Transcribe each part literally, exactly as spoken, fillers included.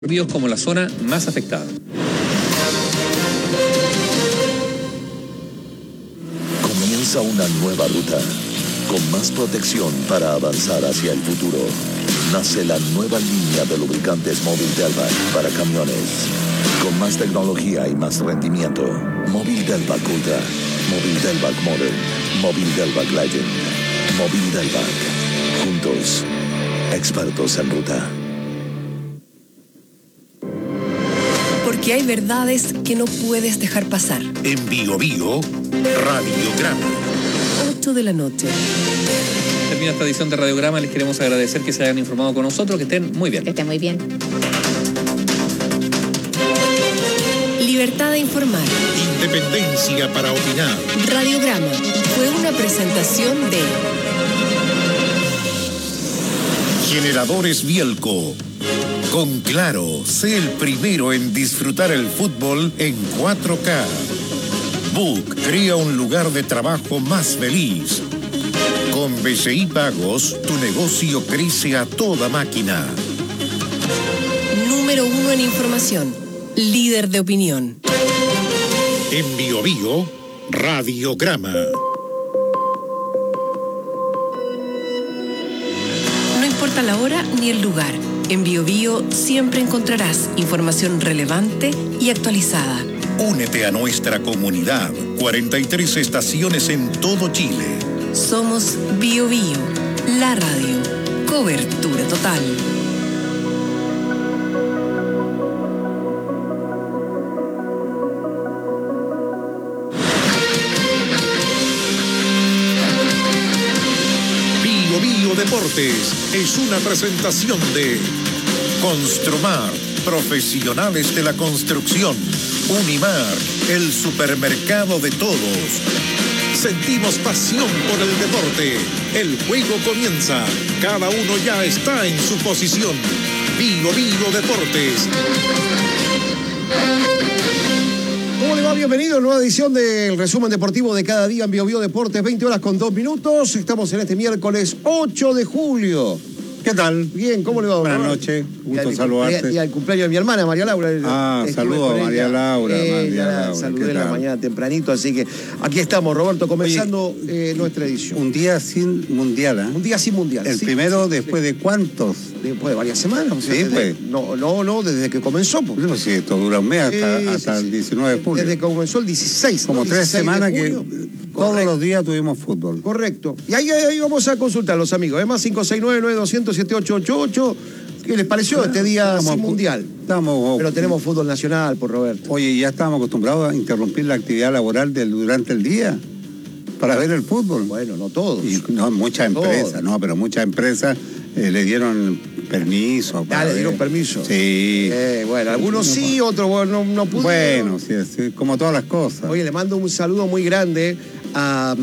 Ríos como la zona más afectada. Comienza una nueva ruta, con más protección para avanzar hacia el futuro. Nace la nueva línea de lubricantes Móvil Delvac para camiones. Con más tecnología y más rendimiento. Móvil Delvac Ultra, Móvil Delvac Modern, Móvil Delvac Legend, Móvil Delvac. Juntos, expertos en ruta. Porque hay verdades que no puedes dejar pasar. En Bio Bio, Radiograma. ocho de la noche. Termina esta edición de Radiograma. Les queremos agradecer que se hayan informado con nosotros. Que estén muy bien. Que estén muy bien. Libertad de informar. Independencia para opinar. Radiograma fue una presentación de Generadores Bielco. Con Claro, sé el primero en disfrutar el fútbol en cuatro K. Book crea un lugar de trabajo más feliz. Con B C I Pagos, tu negocio crece a toda máquina. número uno en información, líder de opinión. En Bio Bio, Radiograma. No importa la hora ni el lugar. En Bio Bio siempre encontrarás información relevante y actualizada. Únete a nuestra comunidad. cuarenta y tres estaciones en todo Chile. Somos Bio Bio, la radio. Cobertura total. Bio Bio Deportes es una presentación de Construmar, profesionales de la construcción. Unimar, el supermercado de todos. Sentimos pasión por el deporte. El juego comienza. Cada uno ya está en su posición. Bio Bio Deportes. ¿Cómo le va? Bienvenido a una nueva edición del resumen deportivo de cada día en Bio Bio Deportes, veinte horas con dos minutos. Estamos en este miércoles ocho de julio. ¿Qué tal? Bien, ¿cómo le va? Buenas noches, gusto saludarte. Y al cumpleaños de mi hermana, María Laura. Ah, saludos a María Laura. Eh, María la Laura, saludé ¿qué en la tal? mañana tempranito, así que aquí estamos, Roberto, comenzando Oye, eh, nuestra edición. Un día sin mundial, ¿eh? Un día sin mundial. El sí, primero sí, después sí. de cuántos. Después de varias semanas. O sea, Sí, desde- pues. No, no, no, desde que comenzó. Pues. No sé si esto dura un mes hasta, Sí, hasta sí, el sí. diecinueve de julio. Desde que comenzó el dieciséis. Como ¿no? tres dieciséis de semanas que julio. todos Correcto. los días tuvimos fútbol. Correcto. Y ahí, ahí vamos a consultar los amigos. Es más, cinco seis nueve, nueve dos cero, siete ocho ocho ocho. ¿Qué les pareció este día Estamos- sin mundial? Estamos, Pero tenemos fútbol nacional, por Roberto. Oye, ya estábamos acostumbrados a interrumpir la actividad laboral del, durante el día para ver el fútbol. Bueno, no todos. Y no, muchas Todos. empresas, no, pero muchas empresas eh, le dieron permiso. Ah, le ver. dieron permiso. Sí. Eh, bueno, algunos sí, otros bueno, no, no pudieron. Bueno, sí, sí, como todas las cosas. Oye, le mando un saludo muy grande a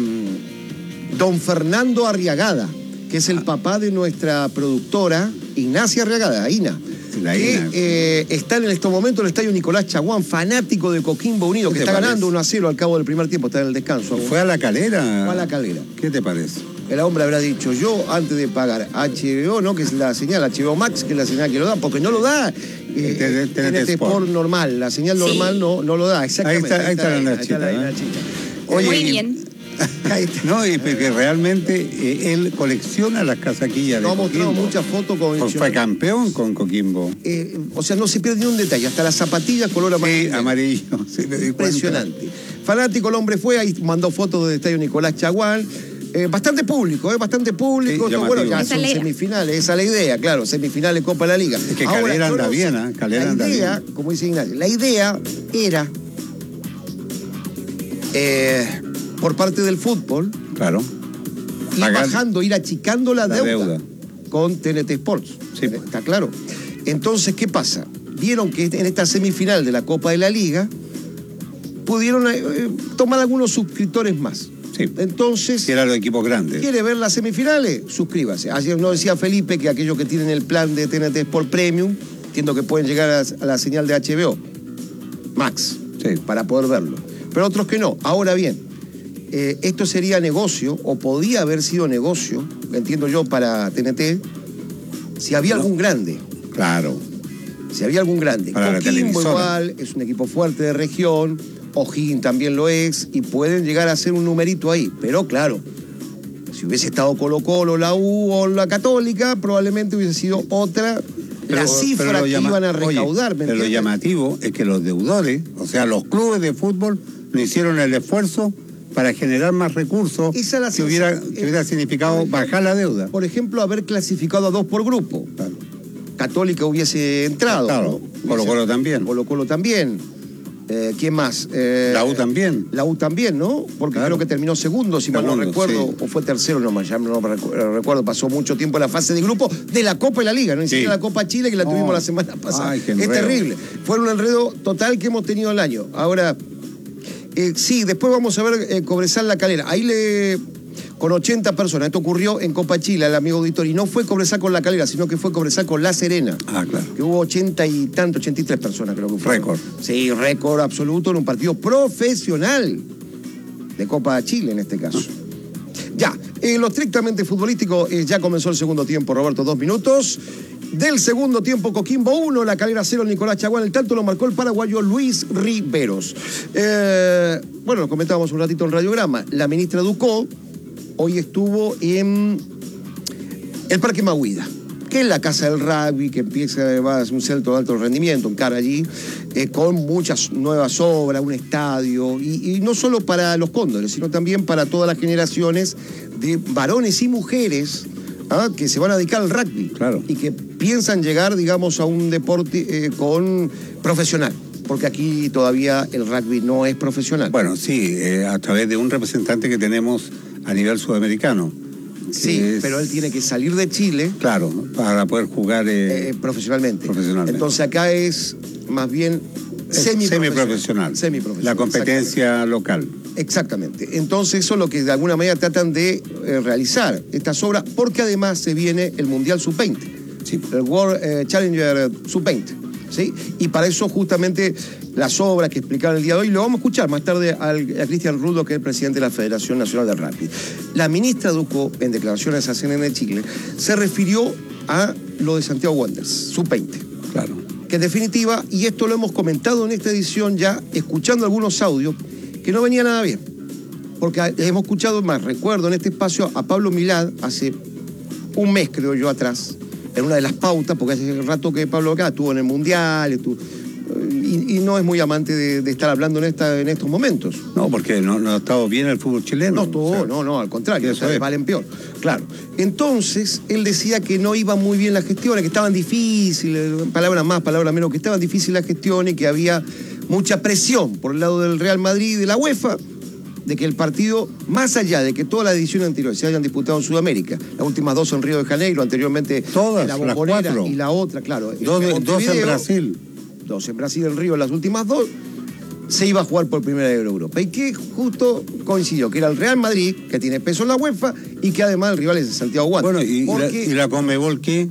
mm, don Fernando Arriagada, que es el papá de nuestra productora Ignacia Arriagada, Ina. La que Ina. eh, está en estos momentos en el estadio Nicolás Chaguán, fanático de Coquimbo Unido, ¿Qué que te está parece? ganando uno a cero al cabo del primer tiempo, está en el descanso. ¿Fue a la calera? Fue a la calera. ¿Qué te parece? El hombre habrá dicho, yo antes de pagar H B O, ¿no? Que es la señal H B O Max, que es la señal que lo da, porque no lo da. Eh, T N T T N T Sport. Sport normal, la señal normal Sí. no, no lo da, exactamente. Ahí está- ahí está la ahí Nachita, la ¿eh? Nachita. Oye, muy y- bien. Ahí está. No, y porque realmente eh, él colecciona las casaquillas de Nos ha mostrado Coquimbo. muchas fotos con Fue, fue campeón con Coquimbo. Eh, o sea, no se pierde ni un detalle, hasta las zapatillas color Sí, amarillo. amarillo. Sí, me di cuenta. Impresionante. Fanático el hombre fue, ahí mandó fotos del estadio Nicolás Chaguán. Eh, bastante público, ¿eh? Bastante público. Sí, Esto, bueno, llamativo. ya Esa son es la idea. semifinales, esa es la idea, claro, semifinales Copa de la Liga. Es que Calera yo anda sé, bien, ¿eh? Calera la anda idea, bien. como dice Ignacio, la idea era, eh, por parte del fútbol, Claro. ir Pagar bajando, ir achicando la, la deuda, deuda. con T N T Sports. Sí. Está claro. Entonces, ¿qué pasa? Vieron que en esta semifinal de la Copa de la Liga pudieron eh, tomar algunos suscriptores más. Sí. Entonces, Si eran los equipos grandes. ¿quiere ver las semifinales? Suscríbase. Ayer nos decía Felipe que aquellos que tienen el plan de T N T Sport Premium, entiendo que pueden llegar a, a la señal de H B O Max, Sí. para poder verlo. Pero otros que no. Ahora bien, eh, esto sería negocio, o podía haber sido negocio, entiendo yo, para T N T, si había No. algún grande. Claro. Si había algún grande. Para la Coquimbo televisora. igual, es un equipo fuerte de región, O'Higgins también lo es, y pueden llegar a hacer un numerito ahí. Pero claro, si hubiese estado Colo Colo, la U o la Católica, probablemente hubiese sido otra Pero- la cifra pero lo que llama- iban a oye, recaudar. ¿me pero lo entiendes? llamativo es que los deudores, o sea, los clubes de fútbol, no hicieron el esfuerzo para generar más recursos Esa es la que hubiera, sensación. que hubiera significado bajar la deuda. Por ejemplo, haber clasificado a dos por grupo. Claro. Católica hubiese entrado. Claro, ¿no? Colo Colo también. Colo Colo también. Eh, ¿Quién más? Eh, La U también. La U también, ¿no? Porque Claro. creo que terminó segundo, si mal no Segundo, recuerdo, sí. o fue tercero nomás, ya no me recu- recuerdo. Pasó mucho tiempo en la fase de grupo de la Copa y la Liga, no ni Sí. siquiera la Copa Chile que la No. tuvimos la semana pasada. Ay, qué es enredo. terrible. Fue un enredo total que hemos tenido el año. Ahora, eh, sí, después vamos a ver eh, Cobresal La Calera. Ahí le. Con ochenta personas. Esto ocurrió en Copa Chile, el amigo auditor. Y no fue Cobresal con La Calera, sino que fue Cobresal con La Serena. Ah, claro. Que hubo ochenta y tanto, ochenta y tres personas, creo que fue. Récord. Sí, récord absoluto en un partido profesional de Copa Chile en este caso. Ya, en lo estrictamente futbolístico, eh, ya comenzó el segundo tiempo, Roberto, dos minutos. Del segundo tiempo, Coquimbo uno, La Calera cero, Nicolás Chaguán. El tanto lo marcó el paraguayo Luis Riveros. Eh, bueno, lo comentábamos un ratito en Radiograma. La ministra Ducó hoy estuvo en el Parque Mahuida, que es la casa del rugby, que empieza además un centro de alto rendimiento, encara allí, eh, con muchas nuevas obras, un estadio, y, y no solo para los cóndores, sino también para todas las generaciones de varones y mujeres ¿ah? que se van a dedicar al rugby. Claro. Y que piensan llegar, digamos, a un deporte eh, con profesional, porque aquí todavía el rugby no es profesional. Bueno, sí, eh, a través de un representante que tenemos a nivel sudamericano. sí, que es- pero él tiene que salir de Chile Claro, para poder jugar eh, eh, profesionalmente. profesionalmente. Entonces acá es más bien es semiprofesional. semiprofesional. Semiprofesional, La competencia local. Exactamente. Exactamente. Entonces eso es lo que de alguna manera tratan de eh, realizar estas obras, porque además se viene el Mundial sub veinte, Sí. el World eh, Challenger sub veinte. ¿Sí? Y para eso justamente las obras que explicaron el día de hoy, lo vamos a escuchar más tarde al, a Cristian Rudo, que es el presidente de la Federación Nacional de Rugby. La ministra Ducó, en declaraciones a C N N de Chile, se refirió a lo de Santiago Wanderers, sub veinte. Claro. Que en definitiva, y esto lo hemos comentado en esta edición ya, escuchando algunos audios, que no venía nada bien. Porque hemos escuchado más, recuerdo en este espacio a Pablo Milad hace un mes, creo yo, atrás, en una de las pautas, porque hace rato que Pablo acá estuvo en el Mundial, estuvo, y, y no es muy amante de, de estar hablando en, esta, en estos momentos. No, porque no, no ha estado bien el fútbol chileno. No estuvo, O sea, no, no, al contrario, eso o sea, es. valen peor. Claro. Entonces, él decía que no iban muy bien las gestiones, que estaban difíciles, palabras más, palabras menos, que estaban difíciles las gestiones, que había mucha presión por el lado del Real Madrid y de la UEFA, de que el partido, más allá de que todas las ediciones anteriores se hayan disputado en Sudamérica, las últimas dos en Río de Janeiro, anteriormente Todas, en la las Bombonera cuatro. y la otra, claro. Dos, de- dos en Montevideo, Brasil. dos en Brasil, en Río, las últimas dos, se iba a jugar por primera vez en Europa. Y que justo coincidió, que era el Real Madrid, que tiene peso en la UEFA, y que además el rival es el Santiago Wanderers. Bueno, y, y la, Porque- y la Conmebol, ¿qué?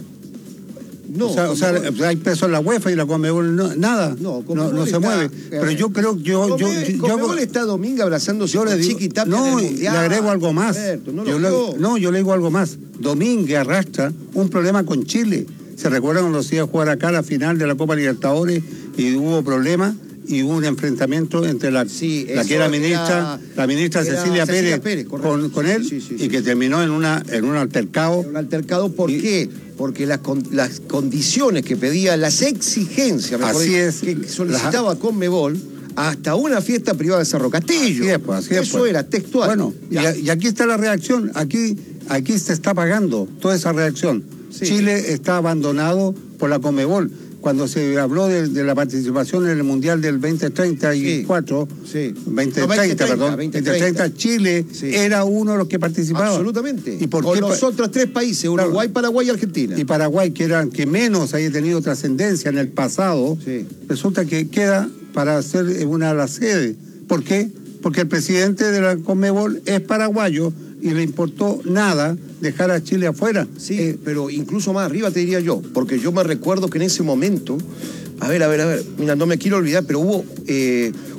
no, o sea, o sea, Conmebol- hay peso en la UEFA y la Conmebol no, nada. no, no, Conmebol no se está- mueve. Pero yo creo que yo, yo, Conmebol- yo, yo Conmebol hago- está Domingo abrazándose yo le con digo, Chiqui Tapia no, en el y Mundial. le agrego algo más. Alberto, no, lo yo le, creo. no, yo le digo algo más. Domínguez arrastra un problema con Chile. ¿Se recuerdan cuando se iba a jugar acá la final de la Copa Libertadores y hubo problemas? Y hubo un enfrentamiento entre la, Sí, la eso que era ministra, era- la ministra era Cecilia, Cecilia Pérez, Pérez, correcto. con, con él Sí, sí, sí, y sí, que sí. terminó en una en un altercado. Un altercado, ¿por Y- qué? Porque las, con- las condiciones que pedía, las exigencias, mejor Así dicho, es. que solicitaba Conmebol, hasta una fiesta privada de Cerro Castillo. Así es, pues, así es, Eso pues. era textual. Bueno, y, Ya. a- y aquí está la reacción. Aquí, aquí se está pagando toda esa reacción. Sí. Chile está abandonado por la Conmebol. Cuando se habló de, de la participación en el Mundial del veinte treinta y cuatro, Sí. veinte No, treinta, perdón, veinte veinte treinta, Chile Sí. era uno de los que participaba. Absolutamente. ¿Y por Con qué pa- los otros tres países, Claro. Uruguay, Paraguay y Argentina. Y Paraguay, que eran que menos haya tenido trascendencia en el pasado, Sí. resulta que queda para ser una de las sedes. ¿Por qué? Porque el presidente de la Conmebol es paraguayo y le importó nada dejar a Chile afuera. Sí, Eh, pero incluso más arriba te diría yo, porque yo me recuerdo que en ese momento, a ver, a ver, a ver, mira, no me quiero olvidar, pero hubo eh,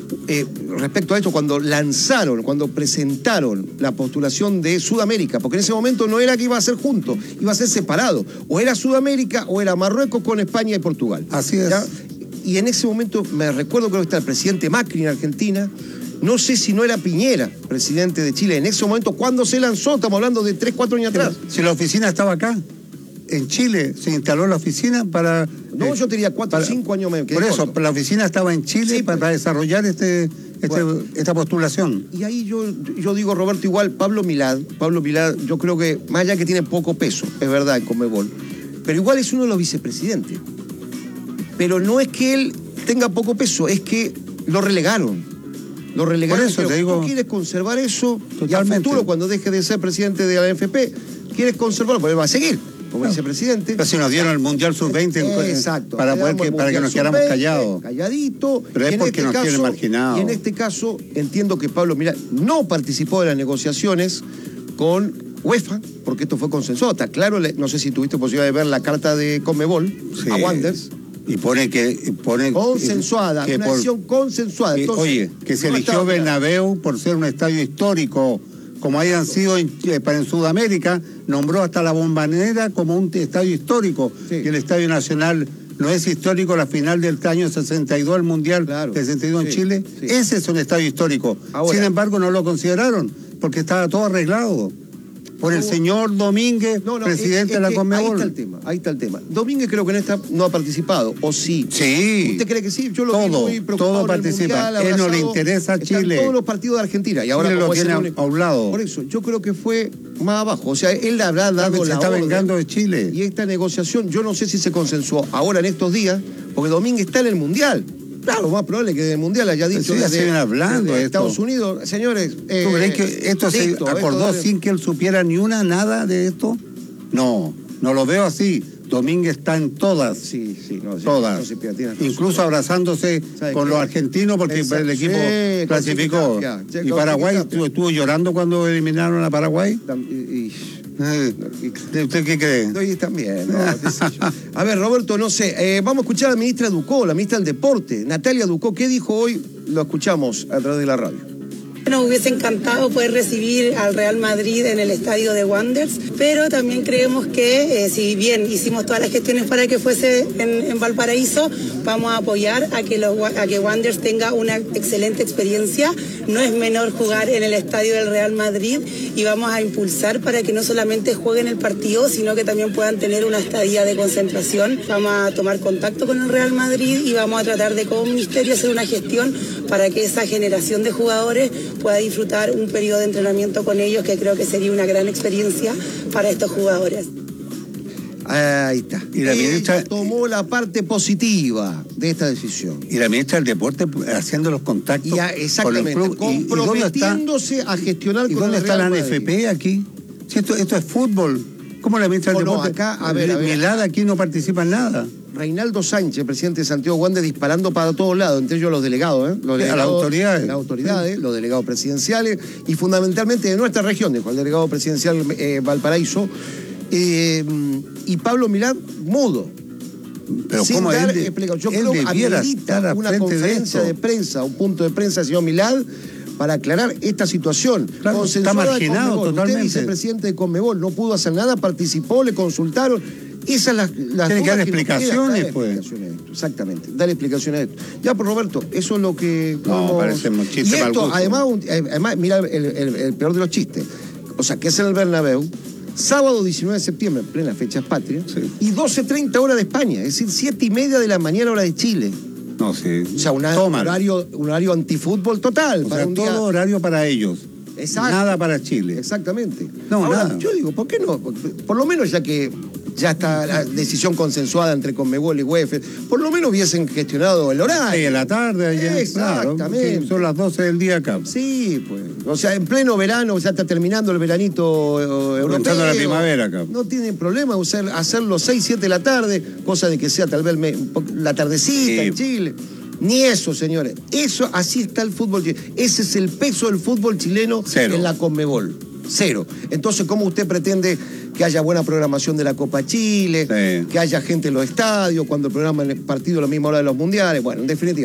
eh, respecto a esto, cuando lanzaron, cuando presentaron la postulación de Sudamérica, porque en ese momento no era que iba a ser junto, iba a ser separado. O era Sudamérica o era Marruecos con España y Portugal. Así es. ¿Ya? Y en ese momento, me recuerdo, creo que está el presidente Macri en Argentina, no sé si no era Piñera, presidente de Chile, en ese momento, cuando se lanzó, estamos hablando de tres, cuatro años atrás. Si la oficina estaba acá, en Chile, se instaló la oficina para... No, eh, yo te diría cuatro o cinco años menos. Por eso, la oficina estaba en Chile Sí, para pues. desarrollar este, este, Bueno. esta postulación. Y ahí yo, yo digo, Roberto, igual, Pablo Milad, Pablo Milad, yo creo que, más allá que tiene poco peso, es verdad, en Conmebol, pero igual es uno de los vicepresidentes. Pero no es que él tenga poco peso, es que lo relegaron. Lo relegaron. Por eso pero te digo- tú quieres conservar eso y al Totalmente. futuro, cuando deje de ser presidente de la N F P, quieres conservarlo, porque él va a seguir como Claro. vicepresidente. Pero si nos dieron el Mundial sub veinte Exacto. para, Le poder damos que, el para que Mundial nos quedáramos sub veinte, callados. Calladito. Pero es Y en porque nos tienen marginados. Y en este caso, entiendo que Pablo Milad no participó de las negociaciones con UEFA, porque esto fue consensuado. Está claro, le- no sé si tuviste posibilidad de ver la carta de Conmebol Sí. a Wanderers. Y pone que... Pone, Consensuada, que una por- decisión consensuada. que, Entonces, oye, que se no eligió estaba claro. Bernabéu por ser un estadio histórico, como hayan sido en, eh, para en Sudamérica, nombró hasta la Bombonera como un estadio histórico, Sí. y el Estadio Nacional no es histórico, la final del año sesenta y dos, el Mundial Claro. sesenta y dos en Sí, Chile, sí. ese es un estadio histórico. Ahora- Sin embargo, no lo consideraron, porque estaba todo arreglado por el No. señor Domínguez, No, no, presidente es- es de la que Conmebol. Ahí está el tema, ahí está el tema. Domínguez creo que en esta no ha participado, ¿o sí? Sí. ¿Usted cree que sí? Yo lo vi Todo, muy preocupado todo en el participa. Mundial, Él no le abrazado. interesa Están Chile. todos los partidos de Argentina. Y ahora Chile lo como es el tiene único- a un lado. Por eso, yo creo que fue más abajo. O sea, él le habrá dado Se la está orden. vengando de Chile. Y esta negociación, yo no sé si se consensuó ahora en estos días, porque Domínguez está en el Mundial. Claro, lo más probable es que del Mundial haya dicho Sí, ya se viene hablando desde esto. Estados Unidos. Señores, eh, ¿Tú crees que esto listo, se acordó esto- sin que él supiera ni una nada de esto? No, no lo veo así. Domínguez está en todas. Sí, sí, no, sí, Todas. no se pierda, tiene razón. Incluso abrazándose ¿Sabe con qué? los argentinos porque Exacto. el equipo Sí, con clasificó. Chiquitapia. Sí, Y con Paraguay Chiquitapia. estuvo, estuvo llorando cuando eliminaron a Paraguay. Y- y- Eh, ¿Usted qué cree? Oye, también, ¿no? Qué sé yo. A ver, Roberto, no sé, eh, vamos a escuchar a la ministra Ducó, la ministra del Deporte, Natalia Ducó. ¿Qué dijo hoy? Lo escuchamos a través de la radio. Nos hubiese encantado poder recibir al Real Madrid en el estadio de Wanderers, pero también creemos que eh, si bien hicimos todas las gestiones para que fuese en, en Valparaíso, vamos a apoyar a que, los, a que Wanderers tenga una excelente experiencia. No es menor jugar en el estadio del Real Madrid y vamos a impulsar para que no solamente jueguen el partido, sino que también puedan tener una estadía de concentración. Vamos a tomar contacto con el Real Madrid y vamos a tratar de como ministerio hacer una gestión para que esa generación de jugadores pueda disfrutar un periodo de entrenamiento con ellos, que creo que sería una gran experiencia para estos jugadores. Ahí está. Y la Ella ministra- tomó la parte positiva de esta decisión. Y la ministra del Deporte haciendo los contactos Y a- exactamente, con el club. ¿Y- ¿Y, dónde está, comprometiéndose a gestionar ¿y con dónde el está Real la Madrid. N F P aquí? Si esto, esto es fútbol. ¿Cómo la ministra del No, no, Deporte? acá, a ver, a ver. Milad aquí no participa en nada. Reinaldo Sánchez, presidente de Santiago Wander, disparando para todos lados, entre ellos los delegados, ¿eh? Los Sí, a las delegados- autoridades. Las autoridades, los delegados presidenciales y fundamentalmente de nuestra región, dijo el delegado presidencial eh, Valparaíso. Eh, y Pablo Milad, mudo. Pero sin ¿cómo dar él, de- explicación. Yo él creo que debiera amerita estar a una frente de conferencia esto? de, prensa, un punto de prensa, señor Milad, para aclarar esta situación. Claro, Consensuada está de marginado Conmebol. totalmente. Usted, vicepresidente de Conmebol, no pudo hacer nada, participó, le consultaron. Esas las, las Tiene que dudas dar nos explicaciones, quedan. Dale pues. explicaciones a esto, exactamente, dar explicaciones a esto. Ya, pues Roberto, eso es lo que... No, podemos- parece un chiste Y mal esto, gusto. además, un- eh, además, mira el, el- el peor de los chistes. O sea, que es en el Bernabéu, sábado diecinueve de septiembre, en plena fechas patrias, Sí. y doce treinta hora de España, es decir, siete y media de la mañana hora de Chile. No, sí. O sea, una- un Toman. horario, un horario antifútbol total. O para sea, un todo día- horario para ellos. Exacto. Nada para Chile. Exactamente. No, Ahora, nada. yo digo, ¿por qué no? Por lo menos ya que ya está la decisión consensuada entre Conmebol y UEFA, por lo menos hubiesen gestionado el horario. Seis de la tarde, allá, Exactamente. claro, que son las doce del día acá. Sí, pues. O sea, en pleno verano, ya está terminando el veranito eh, europeo. Entrando la primavera acá. No tienen problema usar, hacerlo seis, siete de la tarde, cosa de que sea tal vez me- un po- la tardecita Sí. en Chile. Ni eso, señores. Eso, así está el fútbol chileno. Ese es el peso del fútbol chileno Cero. en la Conmebol. Cero. Entonces, ¿cómo usted pretende que haya buena programación de la Copa Chile? Sí. Que haya gente en los estadios, cuando programan el partido a la misma hora de los mundiales. Bueno, en definitiva.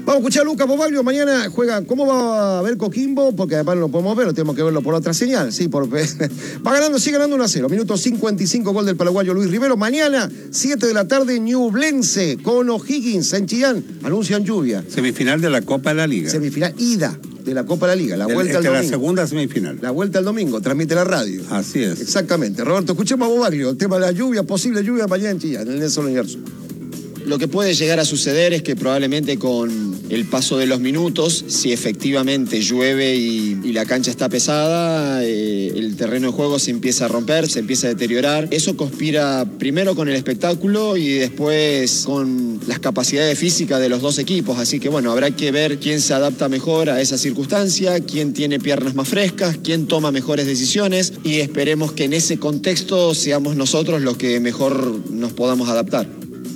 Vamos a escuchar a Lucas Bobaglio. Mañana juega. ¿Cómo va a ver Coquimbo? Porque además no lo podemos ver, tenemos que verlo por otra señal. Sí, por... va ganando, sigue ganando uno a cero. Minuto cincuenta y cinco, gol del paraguayo Luis Rivero. Mañana, siete de la tarde, Ñublense con O'Higgins en Chillán. Anuncian lluvia. Semifinal de la Copa de la Liga. Semifinal, ida de la Copa de la Liga. La vuelta el, al domingo. La segunda semifinal. La vuelta al domingo, transmite la radio. Así es. Exactamente. Roberto, escuchemos a Bobaglio. El tema de la lluvia, posible lluvia mañana en Chillán, en el Nelson Oyarzún. Lo que puede llegar a suceder es que probablemente con el paso de los minutos, si efectivamente llueve y, y la cancha está pesada, eh, el terreno de juego se empieza a romper, se empieza a deteriorar. Eso conspira primero con el espectáculo y después con las capacidades físicas de los dos equipos. Así que bueno, habrá que ver quién se adapta mejor a esa circunstancia, quién tiene piernas más frescas, quién toma mejores decisiones y esperemos que en ese contexto seamos nosotros los que mejor nos podamos adaptar.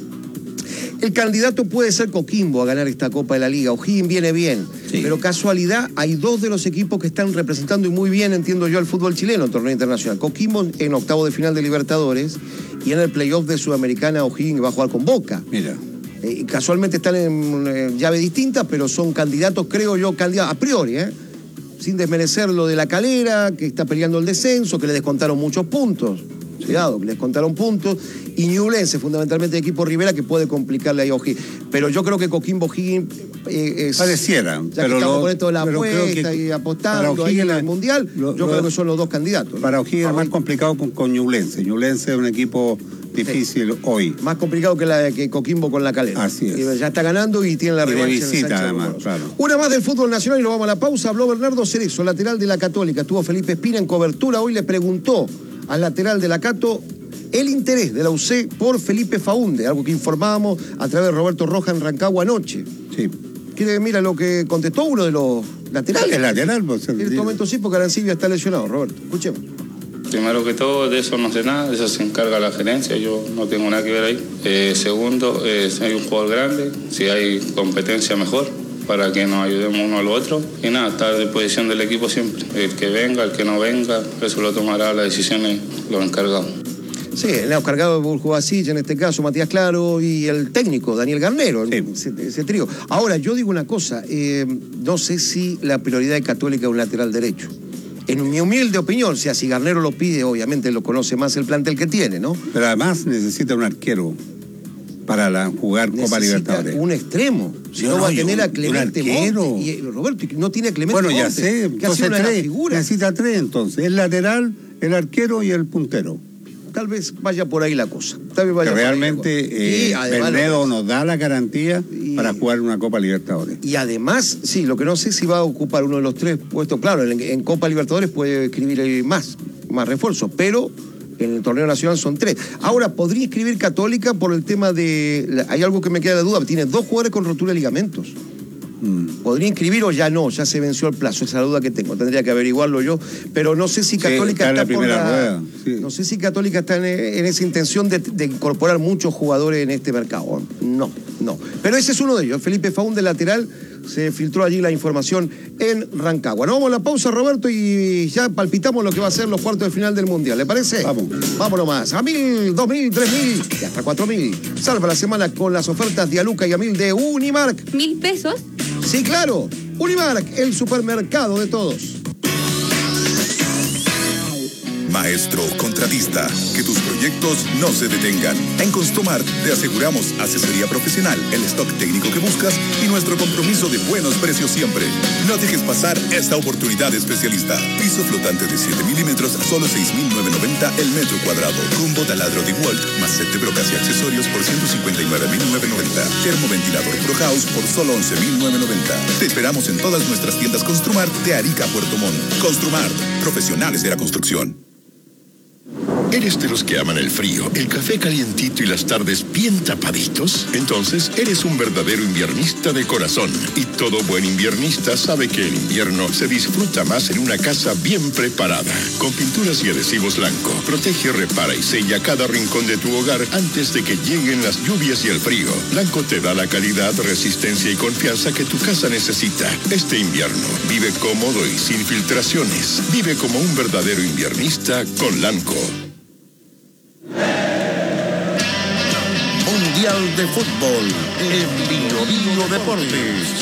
El candidato puede ser Coquimbo a ganar esta Copa de la Liga. O'Higgins viene bien, sí. Pero casualidad, hay dos de los equipos que están representando y muy bien, entiendo yo, al fútbol chileno en torneo internacional. Coquimbo en octavo de final de Libertadores y en el playoff de Sudamericana O'Higgins va a jugar con Boca. Mira. Eh, casualmente están en eh, llave distinta, pero son candidatos, creo yo, candidatos a priori, ¿eh? Sin desmerecer lo de La Calera, que está peleando el descenso, que le descontaron muchos puntos. Cuidado, que les contaron puntos. Y Ñublense, fundamentalmente de equipo Rivera, que puede complicarle ahí a O'Higgins. Pero yo creo que Coquimbo O'Higgins eh, es... Pareciera. Ya pero que estamos lo, con esto de la apuesta y apostando ahí en el Mundial, lo, yo lo, creo que son los dos candidatos, ¿no? Para O'Higgins es más complicado con, con Ñublense. Ñublense es un equipo difícil, sí, hoy. Más complicado que, la, que Coquimbo con La Calera. Así es. Y ya está ganando y tiene la revancha. Y de visita, además, claro. Una más del fútbol nacional y nos vamos a la pausa. Habló Bernardo Cerezo, lateral de la Católica. Estuvo Felipe Espina en cobertura. Hoy le preguntó al lateral de la Cato el interés de la U C por Felipe Faúnde, algo que informábamos a través de Roberto Rojas en Rancagua anoche. Sí. ¿Quiere, mira lo que contestó uno de los laterales? El lateral, pues, en este momento sí, porque Arancibia está lesionado, Roberto. Escuchemos. Primero que todo, de eso no sé nada, de eso se encarga la gerencia, yo no tengo nada que ver ahí. Eh, segundo, eh, si hay un jugador grande, si hay competencia mejor, para que nos ayudemos uno al otro. Y nada, estar a disposición del equipo siempre. El que venga, el que no venga, eso lo tomará las decisiones los encargados. Sí, el encargado de Burjubasich, en este caso Matías Claro, y el técnico Daniel Garnero, sí. ese, ese trío. Ahora, yo digo una cosa, eh, no sé si la prioridad de Católica es un lateral derecho. En mi humilde opinión, o sea, si Garnero lo pide, obviamente lo conoce más el plantel que tiene, ¿no? Pero además necesita un arquero para la, jugar necesita Copa Libertadores. Un extremo, si no, no va a tener un, a Clemente Monte. Y, Roberto, no tiene a Clemente Monte. Bueno, ya sé, que ha sido una tres, figura. Necesita tres entonces, el lateral, el arquero y el puntero. Tal vez vaya por ahí la cosa. Tal vez vaya que realmente eh, Bernedo nos da la garantía y, para jugar una Copa Libertadores. Y además, sí, lo que no sé si va a ocupar uno de los tres puestos. Claro, en, en Copa Libertadores puede escribir más, más refuerzos, pero en el torneo nacional son tres. Ahora, podría escribir Católica por el tema de... Hay algo que me queda de duda, tiene dos jugadores con rotura de ligamentos. Mm. ¿Podría inscribir o ya no? Ya se venció el plazo, esa es la duda que tengo, tendría que averiguarlo yo, pero no sé si Católica sí, está, está por la... Rueda, sí. No sé si Católica está en, en esa intención de, de incorporar muchos jugadores en este mercado. No, no. Pero ese es uno de ellos, Felipe Faúnde, lateral, se filtró allí la información en Rancagua. Nos vamos a la pausa, Roberto, y ya palpitamos lo que va a ser los cuartos de final del Mundial, ¿le parece? Vamos. Vámonos más, a mil, dos mil, tres mil y hasta cuatro mil. Salva la semana con las ofertas de Aluca y a mil de Unimark. ¿Mil pesos? Sí, claro. Unimark, el supermercado de todos. Maestro contratista, que tus proyectos no se detengan. En Construmart te aseguramos asesoría profesional, el stock técnico que buscas y nuestro compromiso de buenos precios siempre. No dejes pasar esta oportunidad especialista. Piso flotante de siete milímetros, solo seis mil novecientos noventa el metro cuadrado. Combo taladro de Walt, más set de brocas y accesorios por ciento cincuenta y nueve mil novecientos noventa. Termoventilador Pro House por solo once mil novecientos noventa. Te esperamos en todas nuestras tiendas Construmart de Arica a Puerto Montt. Construmart, profesionales de la construcción. ¿Eres de los que aman el frío, el café calientito y las tardes bien tapaditos? Entonces eres un verdadero inviernista de corazón. Y todo buen inviernista sabe que el invierno se disfruta más en una casa bien preparada. Con pinturas y adhesivos Lanco, protege, repara y sella cada rincón de tu hogar antes de que lleguen las lluvias y el frío. Lanco te da la calidad, resistencia y confianza que tu casa necesita. Este invierno, vive cómodo y sin filtraciones. Vive como un verdadero inviernista con Lanco. Mundial de Fútbol en Bio Bio Deportes.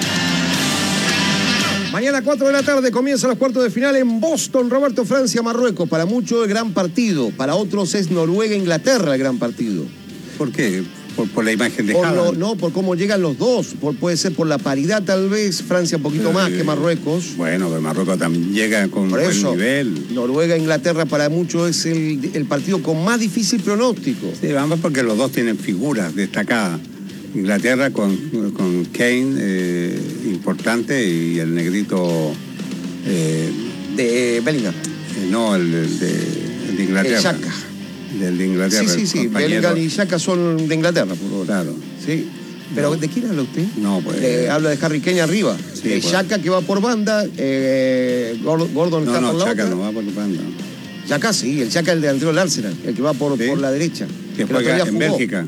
Mañana cuatro de la tarde comienzan los cuartos de final en Boston, Roberto. Francia, Marruecos. Para muchos el gran partido, para otros es Noruega, Inglaterra el gran partido. ¿Por qué? Por, por la imagen de Haaland. No, por cómo llegan los dos. Por, puede ser por la paridad tal vez. Francia un poquito eh, más que Marruecos. Bueno, pero Marruecos también llega con por buen eso, nivel. Noruega, Inglaterra para muchos es el, el partido con más difícil pronóstico. Sí, vamos porque los dos tienen figuras destacadas. Inglaterra con, con Kane, eh, importante, y el negrito... Eh, de Bellingham. Eh, no, el, el, de, el de Inglaterra. El Xhaka. Del de Inglaterra. Sí, sí, sí. Bellingham y Xhaka son de Inglaterra, por favor. Claro. Sí. ¿Pero no. de quién habla usted? No, pues... Eh, habla de Harry Kane arriba. Sí, el pues. Xhaka que va por banda, eh, Gordon no, está no, por la Xhaka otra. no va por banda. Xhaka sí, el Xhaka el delantero del Arsenal, el que va por, ¿sí? por la derecha. Que juega en Bélgica.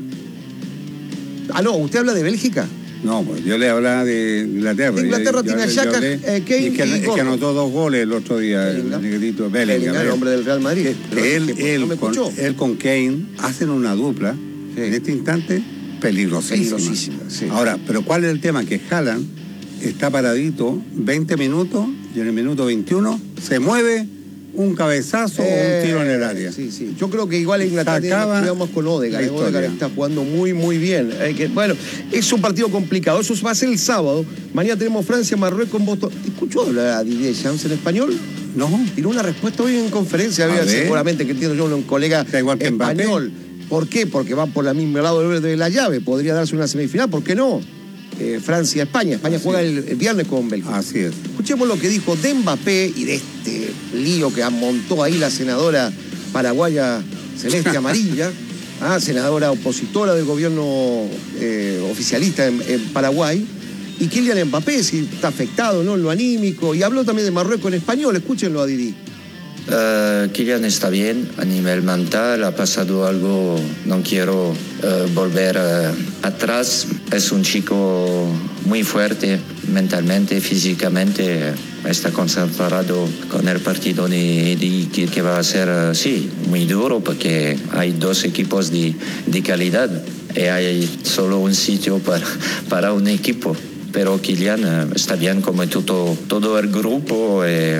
Ah, no, ¿usted habla de Bélgica? No, pues yo le hablaba de Inglaterra. De Inglaterra yo, tiene a Xhaka, eh, Kane y, y que, y que anotó dos goles el otro día, Bellingham. El negrito Bellingham. Bellingham, el hombre del Real Madrid. Que él, él, no con, él con Kane hacen una dupla, sí. en este instante, peligrosísima. peligrosísima sí. Ahora, pero ¿cuál es el tema? Que Haaland está paradito veinte minutos y en el minuto veintiuno se mueve un cabezazo eh, o un tiro en el área. Sí, sí. Yo creo que igual en Inglaterra quedamos con Odegaard. Odegaard está jugando muy, muy bien. Eh, que, bueno, es un partido complicado. Eso va a ser el sábado. Mañana tenemos Francia, Marruecos en Boston. ¿Escuchó hablar a Didier Deschamps en español? No. Tiene una respuesta hoy en conferencia. Había seguramente que entiendo yo un colega igual que español. Mbappé. ¿Por qué? Porque va por el mismo lado de la llave. Podría darse una semifinal. ¿Por qué no? Eh, Francia, España. España Así juega el, el viernes con Bélgica. Así es. Escuchemos lo que dijo de Mbappé y de este lío que montó ahí la senadora paraguaya celeste amarilla, ah, senadora opositora del gobierno eh, oficialista en, en Paraguay, y Kylian Mbappé, si está afectado, ¿no? En lo anímico, y habló también de Marruecos en español. Escúchenlo a Didi. Uh, Kylian está bien a nivel mental, ha pasado algo, no quiero uh, volver uh, atrás. Es un chico muy fuerte mentalmente, físicamente, está concentrado con el partido de, de, que, que va a ser, uh, sí, muy duro porque hay dos equipos de, de calidad y hay solo un sitio para, para un equipo. Pero Kylian uh, está bien como todo, todo el grupo. Eh,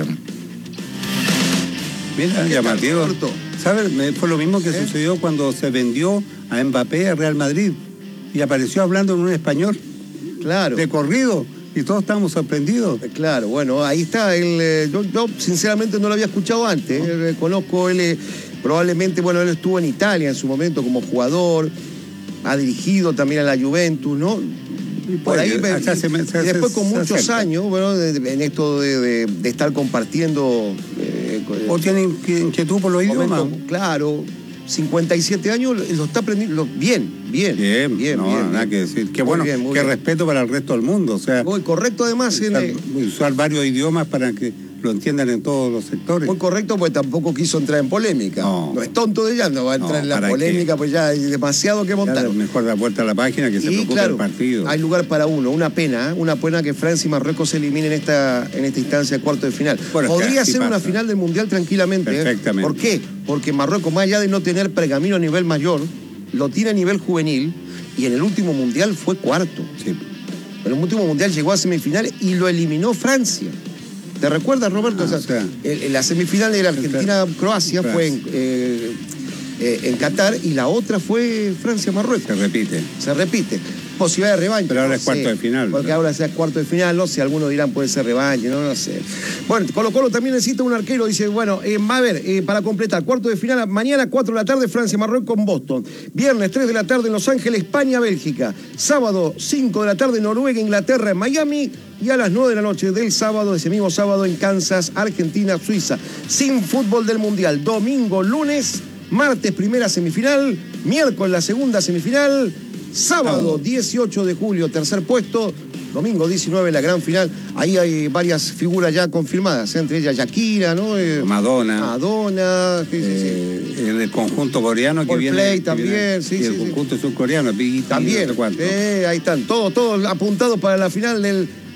Mira, llamativo. ¿Sabes? Fue lo mismo que ¿Eh? sucedió cuando se vendió a Mbappé a Real Madrid y apareció hablando en un español. Claro. De corrido. Y todos estábamos sorprendidos. Claro, bueno, ahí está. Él, eh, yo, yo sinceramente no lo había escuchado antes. ¿no? Eh, conozco, él eh, probablemente, bueno, él estuvo en Italia en su momento como jugador. Ha dirigido también a la Juventus, ¿no? Y por ahí, me, y, se me, se, y después con muchos acerca. años, bueno, de, de, en esto de, de, de estar compartiendo... Eh, ¿O tienen inquietud por los idiomas? Claro, cincuenta y siete años lo está aprendiendo bien, bien. Bien, bien, no, bien. Nada bien. que decir. Qué bueno, bien, qué bien. respeto para el resto del mundo. O sea, muy correcto además. Usar, en el... usar varios idiomas para que lo entiendan en todos los sectores. Muy correcto, pues tampoco quiso entrar en polémica. No, no es tonto de ella, no va a entrar no, en la polémica, qué? Pues ya hay demasiado que montar. Mejor dar vuelta a la página que se preocupe claro, el partido. Hay lugar para uno, una pena, ¿eh? una pena que Francia y Marruecos se eliminen en esta, en esta instancia de cuarto de final. Bueno, podría ser pasa. una final del Mundial tranquilamente. Perfectamente. ¿eh? ¿Por qué? Porque Marruecos, más allá de no tener pergamino a nivel mayor, lo tiene a nivel juvenil y en el último Mundial fue cuarto. Sí. En el último Mundial llegó a semifinales y lo eliminó Francia. ¿Te recuerdas, Roberto? Ah, o sea, o sea, el, la semifinal de la Argentina-Croacia fue en, eh, eh, en Qatar y la otra fue Francia-Marruecos. Se repite. Se repite. Posibilidad de revancha. Pero ahora no es cuarto sé, de final. Porque ¿verdad? ahora es cuarto de final, no sé, algunos dirán puede ser revancha, no, no sé. Bueno, Colo Colo también necesita un arquero, dice, bueno, eh, a ver, eh, para completar, cuarto de final, mañana cuatro de la tarde, Francia-Marruecos en Boston. Viernes tres de la tarde en Los Ángeles, España-Bélgica. Sábado cinco de la tarde, Noruega-Inglaterra en Miami. Y a las nueve de la noche del sábado, ese mismo sábado en Kansas, Argentina, Suiza. Sin fútbol del Mundial. Domingo, lunes, martes primera semifinal, miércoles la segunda semifinal, sábado dieciocho de julio tercer puesto, domingo diecinueve la gran final. Ahí hay varias figuras ya confirmadas, entre ellas Shakira, ¿no? Eh, Madonna. Madonna. Sí, eh, sí, sí. El conjunto coreano que Coldplay viene. Play también, viene, sí, y sí. el conjunto sí. surcoreano, Big también. No sé eh, ahí están, todos, todos apuntados para la final del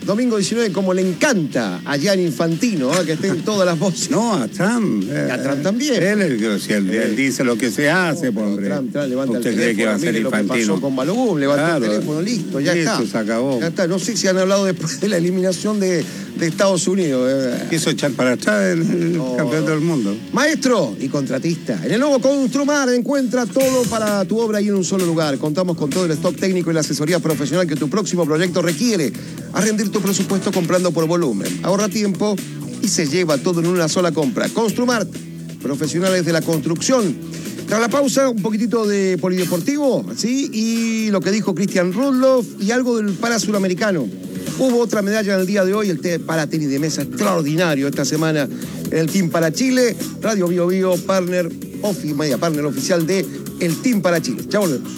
domingo diecinueve, como le encanta a Gianni Infantino, ¿eh? Que estén todas las voces. No, a Trump. Y a Trump también. Él, él, si él, él dice lo que se hace, no, hombre. Trump, Trump levanta ¿Usted el cree que va a ser Infantino? Lo que pasó con Balogun, levantó claro, el teléfono, listo, ya listo, está. se acabó. Ya está. No sé si han hablado después de la eliminación de, de Estados Unidos. Eh. Quiso echar para atrás el, el no. campeón del mundo. Maestro y contratista. En el nuevo Construmar encuentra todo para tu obra y en un solo lugar. Contamos con todo el stock técnico y la asesoría profesional que tu próximo proyecto requiere. A rendir tu presupuesto comprando por volumen. Ahorra tiempo y se lleva todo en una sola compra. Construmar, profesionales de la construcción. Tras la pausa, un poquitito de polideportivo, ¿sí? Y lo que dijo Christian Rudloff y algo del para suramericano. Hubo otra medalla en el día de hoy, el para tenis de mesa extraordinario esta semana en el Team para Chile. Radio Bio Bio, partner, ofi, media partner oficial de el Team para Chile. Ya volvemos.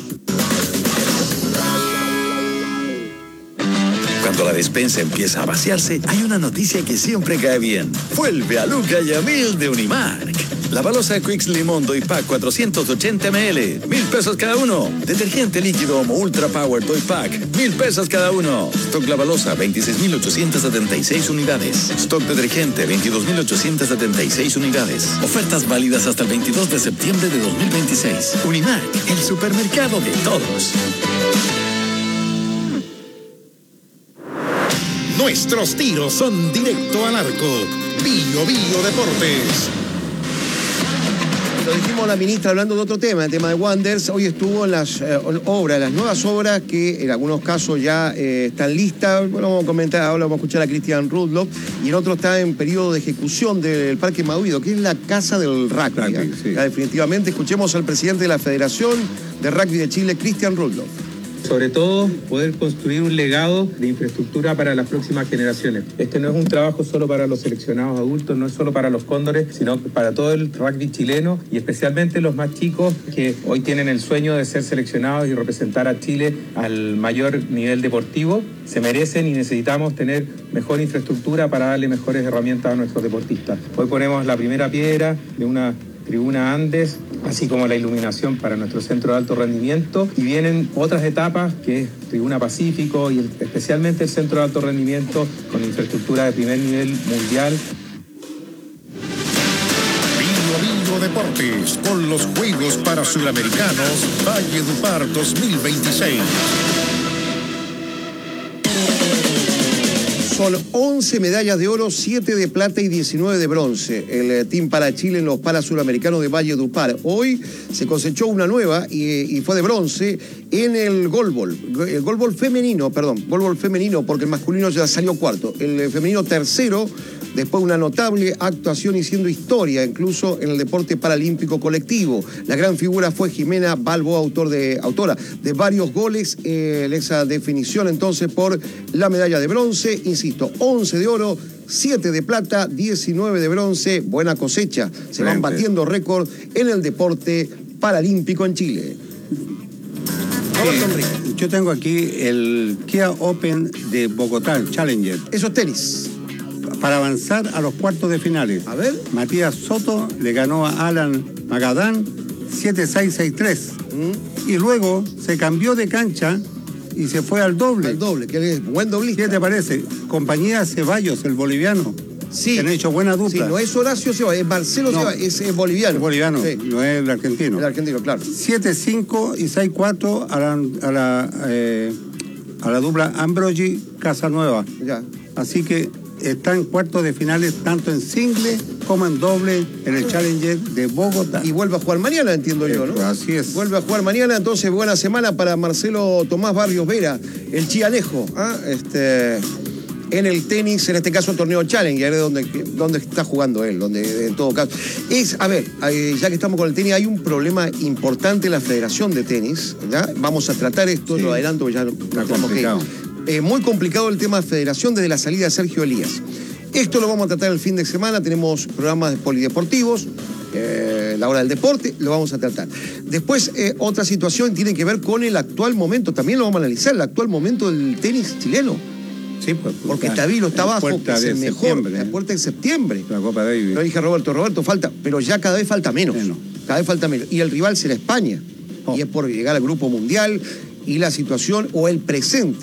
Cuando la despensa empieza a vaciarse, hay una noticia que siempre cae bien. Vuelve a Luca y a Mil de Unimark. La balosa Quicks Limón Doy Pack cuatrocientos ochenta mililitros, mil pesos cada uno. Detergente líquido Omo Ultra Power Doy Pack, mil pesos cada uno. Stock La Balosa, veintiséis mil ochocientas setenta y seis unidades. Stock detergente, veintidós mil ochocientas setenta y seis unidades. Ofertas válidas hasta el veintidós de septiembre de dos mil veintiséis. Unimark, el supermercado de todos. Nuestros tiros son directo al arco. Bio Bio Deportes. Lo dijimos la ministra hablando de otro tema, el tema de Wanderers. Hoy estuvo en las eh, obras, las nuevas obras que en algunos casos ya eh, están listas. Bueno, vamos a comentar, ahora vamos a escuchar a Christian Rudloff. Y en otro está en periodo de ejecución del Parque Mahuido, que es la casa del rugby. rugby ¿eh? sí. Definitivamente, escuchemos al presidente de la Federación de Rugby de Chile, Christian Rudloff. Sobre todo, poder construir un legado de infraestructura para las próximas generaciones. Este no es un trabajo solo para los seleccionados adultos, no es solo para los cóndores, sino para todo el rugby chileno y especialmente los más chicos que hoy tienen el sueño de ser seleccionados y representar a Chile al mayor nivel deportivo. Se merecen y necesitamos tener mejor infraestructura para darle mejores herramientas a nuestros deportistas. Hoy ponemos la primera piedra de una tribuna Andes, así como la iluminación para nuestro centro de alto rendimiento, y vienen otras etapas que es Tribuna Pacífico y el, especialmente el centro de alto rendimiento con infraestructura de primer nivel mundial. Bio Bio Deportes con los Juegos para Suramericanos Valledupar dos mil veintiséis. Son once medallas de oro, siete de plata y diecinueve de bronce. El eh, Team para Chile en los Parasuramericanos de Valledupar. Hoy se cosechó una nueva y, y fue de bronce en el goalball. El goalball femenino, perdón, goalball femenino porque el masculino ya salió cuarto. El femenino tercero, después una notable actuación y siendo historia incluso en el deporte paralímpico colectivo. La gran figura fue Jimena Balbo, autor de, autora de varios goles. Eh, esa definición entonces por la medalla de bronce, insisto, once de oro, siete de plata, diecinueve de bronce. Buena cosecha, se van batiendo récord en el deporte paralímpico en Chile. Eh, yo tengo aquí el Kia Open de Bogotá, el Challenger. Eso es tenis. Para avanzar a los cuartos de finales. A ver. Matías Soto le ganó a Alan Magadán siete seis seis tres. Mm. Y luego se cambió de cancha y se fue al doble. Al doble, que es buen doblista. ¿Qué te parece? Compañía Ceballos, el boliviano. Sí. Que han hecho buena dupla. Sí, no es Horacio Ceballos, es Marcelo no, Ceballos, es, es boliviano. Es boliviano, sí. No es el argentino. El argentino, claro. siete cinco y seis cuatro a la, a la, eh, a la dupla Ambrogi Casanueva. Ya. Así que está en cuartos de finales tanto en single como en doble en el Challenger de Bogotá. Y vuelve a jugar mañana, entiendo yo, ¿no? Así es. Vuelve a jugar mañana, entonces buena semana para Marcelo Tomás Barrios Vera, el chianejo, ¿ah? este, en el tenis, en este caso el torneo Challenger, donde, donde está jugando él, donde en todo caso. Es, a ver, ya que estamos con el tenis, hay un problema importante en la Federación de Tenis, ¿ya? Vamos a tratar esto, sí. Lo adelanto, ya no tenemos que ir. Eh, muy complicado el tema de federación desde la salida de Sergio Elías. Esto lo vamos a tratar el fin de semana, tenemos programas polideportivos, eh, la hora del deporte, lo vamos a tratar. Después, eh, otra situación tiene que ver con el actual momento, también lo vamos a analizar, el actual momento del tenis chileno. Sí, pues, porque Tavilo está abajo, que es el mejor, la puerta en septiembre. La Copa Davis. Lo dije a Roberto, Roberto, falta, pero ya cada vez falta menos, menos. Cada vez falta menos. Y el rival será España, oh. y es por llegar al Grupo Mundial y la situación o el presente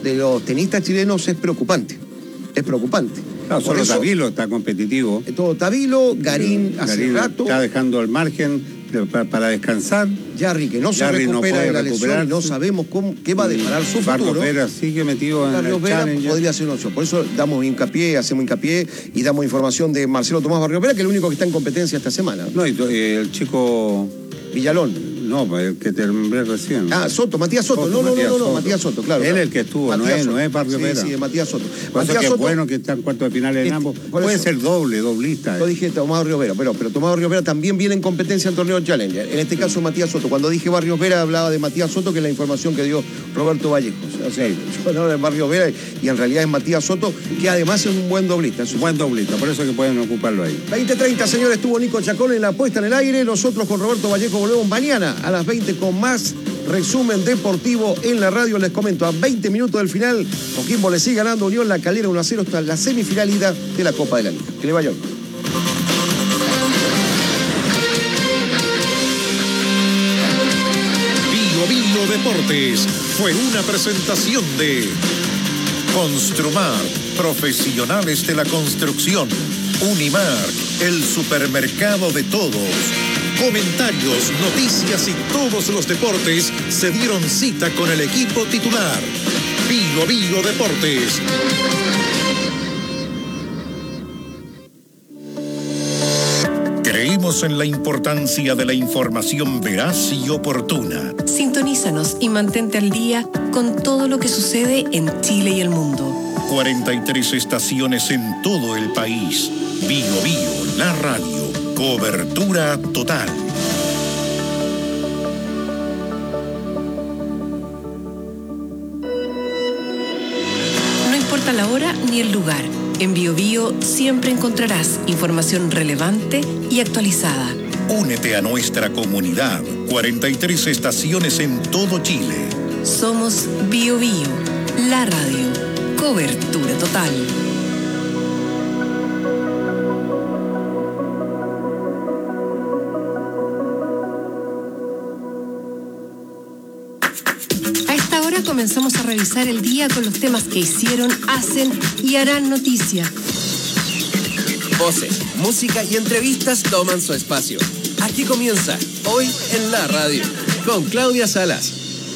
de los tenistas chilenos es preocupante. Es preocupante. No, Por solo eso, Tabilo está competitivo. Todo Tabilo, Garín hace Garín rato. está dejando el margen de, para, para descansar. Yarri, que no se Yarri recupera no de la recuperar. lesión, no sabemos cómo, qué va a deparar su Barrios futuro. Vera sigue metido en Barrios el Vera Challenger. podría ser una opción. Por eso damos hincapié, hacemos hincapié y damos información de Marcelo Tomás Barrios Vera, que es el único que está en competencia esta semana. No, y eh, el chico Villalón. No, el que terminé recién. Ah, Soto, Matías Soto. Soto no, no, Matías no, no, Soto. Matías Soto, claro. Él claro. el que estuvo, Matías no es, Soto. no es Barrio sí, Vera. Sí, de Matías Soto. Por eso Matías que Soto, es bueno que está en cuarto de final en eh, ambos. por Puede eso. ser doble, doblista. Lo dije Tomás Barrios Vera, pero, pero Tomás Barrios Vera también viene en competencia en torneo Challenger. En este caso, Matías Soto. Cuando dije Barrios Vera, hablaba de Matías Soto, que es la información que dio Roberto Vallejos. O sea, yo hablaba de Barrios Vera y en realidad es Matías Soto, que además es un buen doblista. Es un buen doblista, por eso que pueden ocuparlo ahí. veinte treinta, señores, estuvo Nico Chacón en la puesta en el aire. Nosotros con Roberto Vallejo volvemos mañana a las veinte con más resumen deportivo en la radio. Les comento, a veinte minutos del final, Coquimbo le sigue ganando Unión La Calera uno a cero hasta la semifinalidad de la Copa de la Liga. Que le vaya bien. Bio Bio Deportes fue una presentación de Construmar, profesionales de la construcción. Unimar, el supermercado de todos. Comentarios, noticias y todos los deportes se dieron cita con el equipo titular. Bio Bio Deportes. Creemos en la importancia de la información veraz y oportuna. Sintonízanos y mantente al día con todo lo que sucede en Chile y el mundo. cuarenta y tres estaciones en todo el país. Bio Bio, la radio. Cobertura total. No importa la hora ni el lugar. En Bio Bio siempre encontrarás información relevante y actualizada. Únete a nuestra comunidad. cuarenta y tres estaciones en todo Chile. Somos Bio Bio, la radio. Cobertura total. A esta hora comenzamos a revisar el día con los temas que hicieron, hacen y harán noticia. Voces, música y entrevistas toman su espacio. Aquí comienza, hoy en la radio, con Claudia Salas.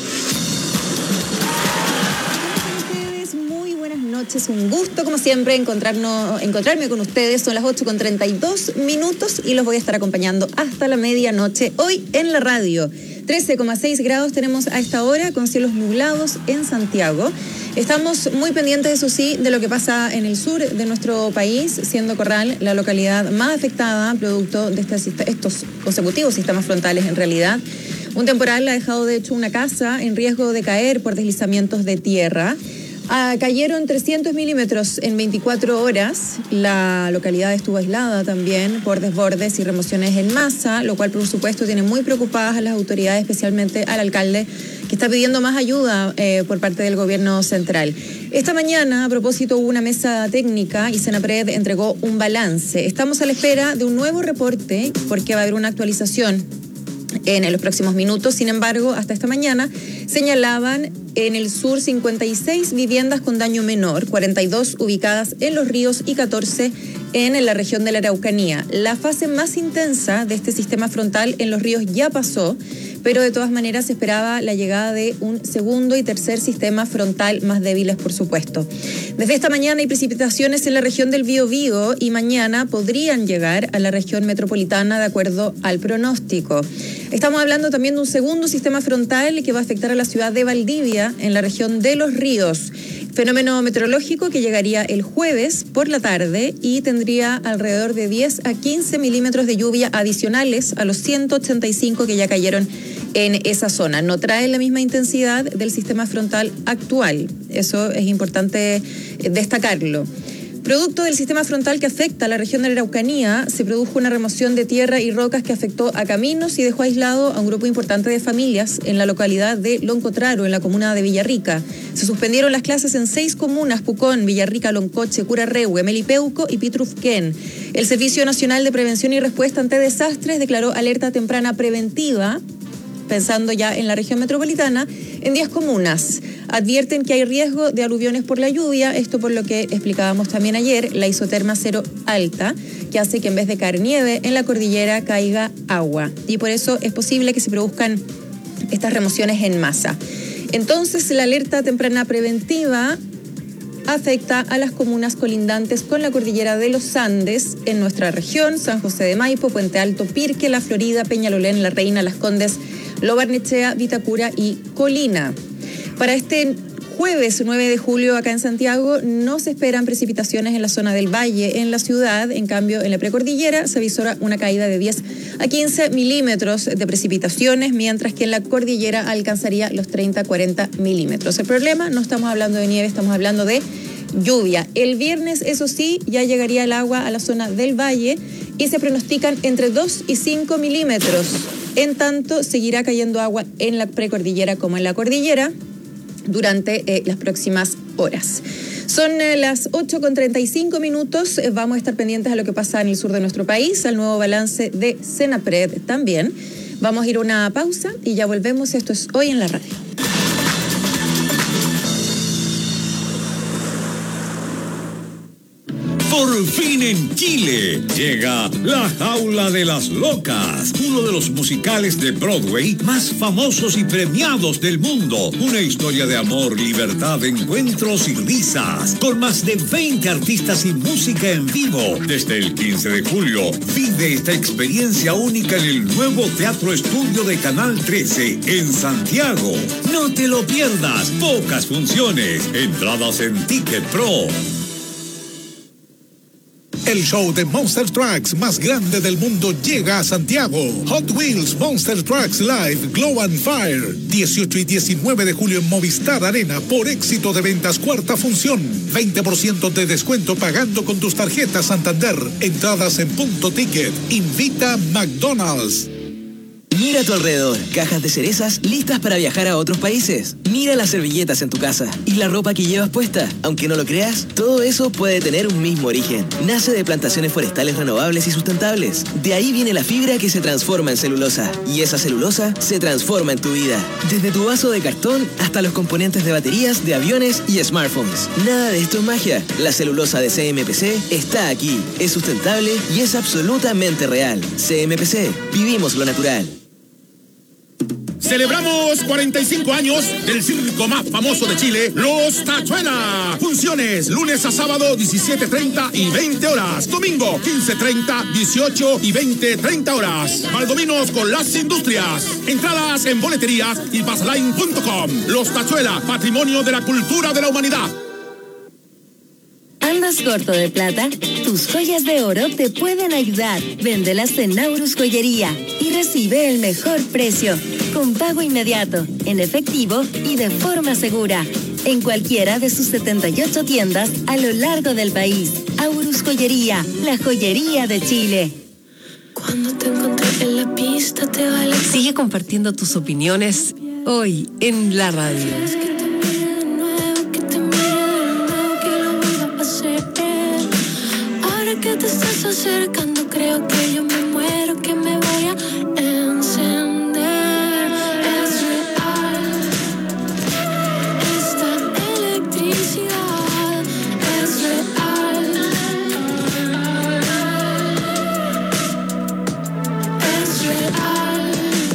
Muy buenas noches, un gusto como siempre encontrarnos, encontrarme con ustedes. Son las ocho con treinta y dos minutos y los voy a estar acompañando hasta la medianoche, hoy en la radio. trece coma seis grados tenemos a esta hora con cielos nublados en Santiago. Estamos muy pendientes, eso sí, de lo que pasa en el sur de nuestro país, siendo Corral la localidad más afectada producto de este, estos consecutivos sistemas frontales en realidad. Un temporal ha dejado de hecho una casa en riesgo de caer por deslizamientos de tierra. Ah, cayeron trescientos milímetros en veinticuatro horas. La localidad estuvo aislada también por desbordes y remociones en masa, lo cual por supuesto tiene muy preocupadas a las autoridades, especialmente al alcalde, que está pidiendo más ayuda eh, por parte del gobierno central. Esta mañana, a propósito, hubo una mesa técnica y Senapred entregó un balance. Estamos a la espera de un nuevo reporte porque va a haber una actualización en los próximos minutos. Sin embargo, hasta esta mañana señalaban en el sur cincuenta y seis viviendas con daño menor, cuarenta y dos ubicadas en Los Ríos y catorce en la región de la Araucanía. La fase más intensa de este sistema frontal en Los Ríos ya pasó, pero de todas maneras se esperaba la llegada de un segundo y tercer sistema frontal más débiles, por supuesto. Desde esta mañana hay precipitaciones en la región del Biobío y mañana podrían llegar a la región metropolitana de acuerdo al pronóstico. Estamos hablando también de un segundo sistema frontal que va a afectar a la ciudad de Valdivia en la región de Los Ríos. Fenómeno meteorológico que llegaría el jueves por la tarde y tendría alrededor de diez a quince milímetros de lluvia adicionales a los ciento ochenta y cinco que ya cayeron en esa zona. No trae la misma intensidad del sistema frontal actual. Eso es importante destacarlo. Producto del sistema frontal que afecta a la región de la Araucanía, se produjo una remoción de tierra y rocas que afectó a caminos y dejó aislado a un grupo importante de familias en la localidad de Loncotraro, en la comuna de Villarrica. Se suspendieron las clases en seis comunas: Pucón, Villarrica, Loncoche, Curarrehue, Melipeuco y Pitrufquén. El Servicio Nacional de Prevención y Respuesta ante Desastres declaró alerta temprana preventiva pensando ya en la región metropolitana, en diez comunas. Advierten que hay riesgo de aluviones por la lluvia, esto por lo que explicábamos también ayer, la isoterma cero alta, que hace que en vez de caer nieve en la cordillera caiga agua. Y por eso es posible que se produzcan estas remociones en masa. Entonces, la alerta temprana preventiva afecta a las comunas colindantes con la cordillera de los Andes en nuestra región: San José de Maipo, Puente Alto, Pirque, La Florida, Peñalolén, La Reina, Las Condes, Lo Barnechea, Vitacura y Colina. Para este jueves nueve de julio acá en Santiago no se esperan precipitaciones en la zona del valle en la ciudad. En cambio, en la precordillera se avisora una caída de diez a quince milímetros de precipitaciones, mientras que en la cordillera alcanzaría los treinta a cuarenta milímetros. El problema, no estamos hablando de nieve, estamos hablando de lluvia. El viernes, eso sí, ya llegaría el agua a la zona del valle y se pronostican entre dos y cinco milímetros. En tanto, seguirá cayendo agua en la precordillera como en la cordillera durante eh, las próximas horas. Son eh, las ocho con treinta y cinco minutos. Eh, vamos a estar pendientes a lo que pasa en el sur de nuestro país, al nuevo balance de Senapred también. Vamos a ir a una pausa y ya volvemos. Esto es Hoy en la Radio. Por fin en Chile llega La Jaula de las Locas, uno de los musicales de Broadway más famosos y premiados del mundo. Una historia de amor, libertad, encuentros y risas, con más de veinte artistas y música en vivo. Desde el quince de julio, vive esta experiencia única en el nuevo Teatro Estudio de Canal trece en Santiago. No te lo pierdas, pocas funciones, entradas en Ticket Pro. El show de Monster Trucks más grande del mundo llega a Santiago. Hot Wheels Monster Trucks Live Glow and Fire. dieciocho y diecinueve de julio en Movistar Arena por éxito de ventas cuarta función. veinte por ciento de descuento pagando con tus tarjetas Santander. Entradas en punto ticket. Invita McDonald's. Mira a tu alrededor, cajas de cerezas listas para viajar a otros países. Mira las servilletas en tu casa y la ropa que llevas puesta. Aunque no lo creas, todo eso puede tener un mismo origen. Nace de plantaciones forestales renovables y sustentables. De ahí viene la fibra que se transforma en celulosa. Y esa celulosa se transforma en tu vida. Desde tu vaso de cartón hasta los componentes de baterías, de aviones y smartphones. Nada de esto es magia. La celulosa de C M P C está aquí. Es sustentable y es absolutamente real. C M P C. Vivimos lo natural. Celebramos cuarenta y cinco años del circo más famoso de Chile, Los Tachuela. Funciones lunes a sábado, diecisiete treinta y veinte horas. Domingo, quince treinta, dieciocho y veinte treinta horas. Valdominos con las industrias. Entradas en boleterías y passline punto com. Los Tachuela, patrimonio de la cultura de la humanidad. ¿Andas corto de plata? Tus joyas de oro te pueden ayudar. Véndelas en Naurus Joyería y recibe el mejor precio, con pago inmediato, en efectivo y de forma segura, en cualquiera de sus setenta y ocho tiendas a lo largo del país. Aurus Joyería, la joyería de Chile. Cuando te encontré en la pista te vale. Sigue compartiendo tus opiniones hoy en la radio. Que te estás acercando, creo que yo me muero, que me voy a encender. Es real esta electricidad, es real, es real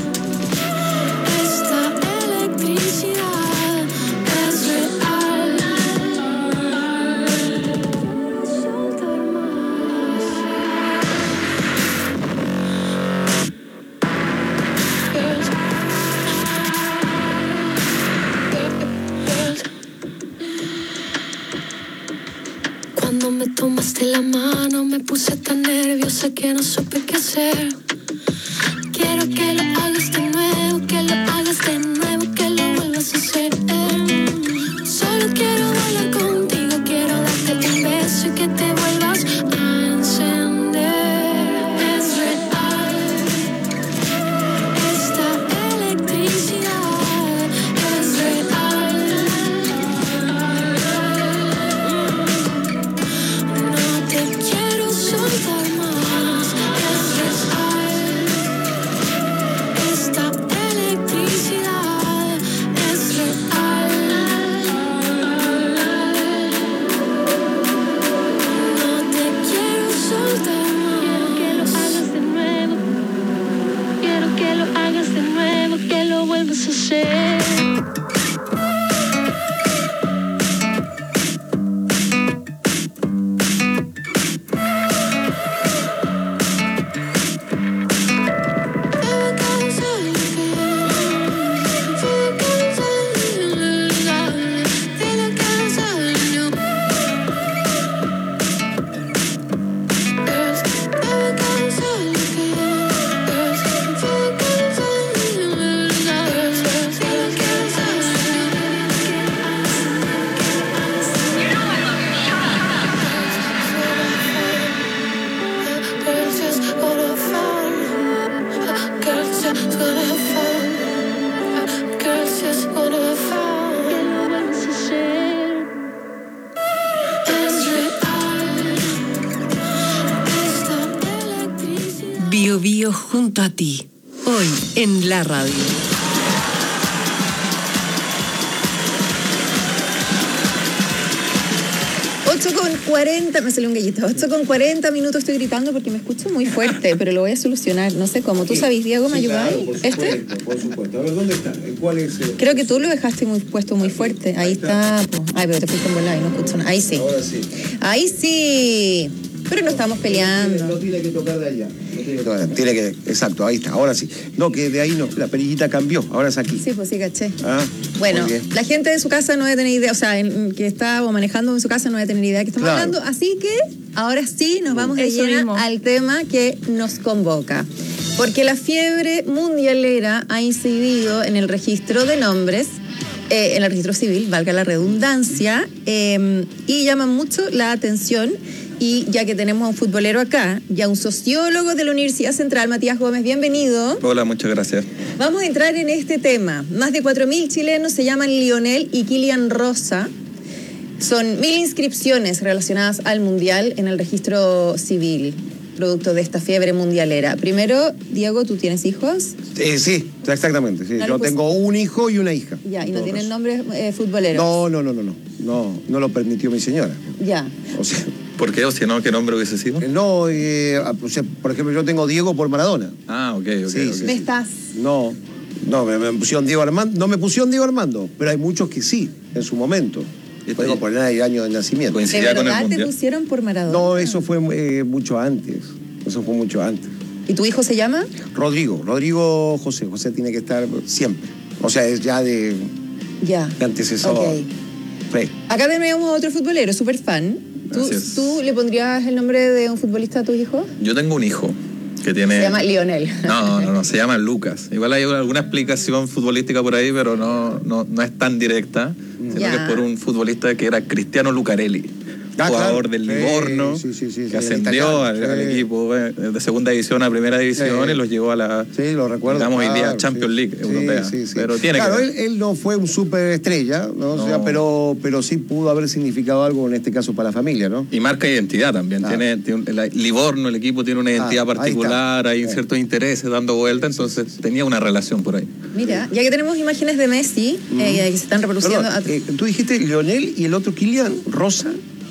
esta electricidad, es real. Cuando me tomaste la mano me puse tan nerviosa que no supe qué hacer. Quiero que lo hagas de nuevo, que lo hagas de nuevo, que lo vuelvas a hacer. Solo quiero bailar contigo, quiero darte un beso y que te vuelvas a encender. Es real esta electricidad, es real. No te quiero soltar más, es real. Bio junto a ti. Hoy en la radio. ocho con cuarenta, me salió un gallito. ocho con cuarenta minutos, estoy gritando porque me escucho muy fuerte, pero lo voy a solucionar. No sé cómo. ¿Tú sabes, Diego, me Sí, ayudáis? claro, por ¿Este? supuesto, por supuesto. A ver, ¿dónde está? ¿Cuál es? el- Creo que tú lo dejaste muy puesto muy fuerte. Ahí está. po. Ay, pero te fuiste en volar y no escucho nada. Ahí sí. Ahora sí. Ahí sí. Pero no estamos peleando. No tiene que tocar de allá. No tiene que tocar. Tiene que, exacto, ahí está, ahora sí. No, que de ahí no, la perillita cambió, ahora es aquí. Sí, pues sí, caché. Ah, Bueno, muy bien. la gente de su casa no debe tener idea, o sea, en- que está o manejando en su casa no debe tener idea de que estamos Claro. hablando. Así que ahora sí nos vamos de Eso lleno mismo. al tema que nos convoca. Porque la fiebre mundialera ha incidido en el registro de nombres, eh, en el registro civil, valga la redundancia, eh, y llama mucho la atención. Y ya que tenemos a un futbolero acá, ya un sociólogo de la Universidad Central, Matías Gómez, bienvenido. Hola, muchas gracias. Vamos a entrar en este tema. Más de cuatro mil chilenos se llaman Lionel y Kylian Rosa. Son mil inscripciones relacionadas al Mundial en el registro civil, producto de esta fiebre mundialera. Primero, Diego, ¿tú tienes hijos? Eh, sí, exactamente. Sí. No le Yo puse- tengo un hijo y una hija. Ya, y no Todo tienen eso. nombres eh, futboleros. No, no, no, no, no. No, no lo permitió mi señora. Ya. O sea, ¿Por qué? O si no, ¿qué nombre hubiese sido? no, eh, o sea, por ejemplo, yo tengo Diego por Maradona. Ah, ok, ok. Sí, ok. sí. ¿Me estás? No, no, me, me pusieron Diego Armando. No me pusieron Diego Armando, pero hay muchos que sí, en su momento. Podemos poner el año de nacimiento. ¿De verdad te pusieron por Maradona? No, eso fue eh, mucho antes. Eso fue mucho antes. ¿Y tu hijo se llama? Rodrigo, Rodrigo José. José tiene que estar siempre. O sea, es ya de, Ya. de antecesor. Ok. Sí. Acá tenemos a otro futbolero, súper fan. ¿Tú, Gracias. ¿Tú le pondrías el nombre de un futbolista a tu hijo? Yo tengo un hijo que tiene... Se llama Lionel. No, no, no, se llama Lucas. Igual hay alguna explicación futbolística por ahí, pero no, no, no es tan directa, sino Ya. que es por un futbolista que era Cristiano Lucarelli. Ah, jugador claro. del Sí, Livorno, sí, sí, sí, sí, que el ascendió italiano, al, al sí. equipo eh, de segunda división a primera división Sí. y los llevó a la, Sí, lo recuerdo. digamos, hoy día claro, Champions sí. League Sí, europea. sí, sí. Pero tiene claro, que él, él no fue un superestrella, ¿no? O sea, No. pero, pero sí pudo haber significado algo en este caso para la familia, ¿no? Y marca identidad también. Ah. Tiene, tiene un- el Livorno, el equipo tiene una identidad Ah, ahí particular, está. hay Eh. ciertos intereses dando vuelta, entonces tenía una relación por ahí. Mira, ya que tenemos imágenes de Messi eh, que se están reproduciendo. Perdón, a- eh, tú dijiste Lionel y el otro Kylian Rosa.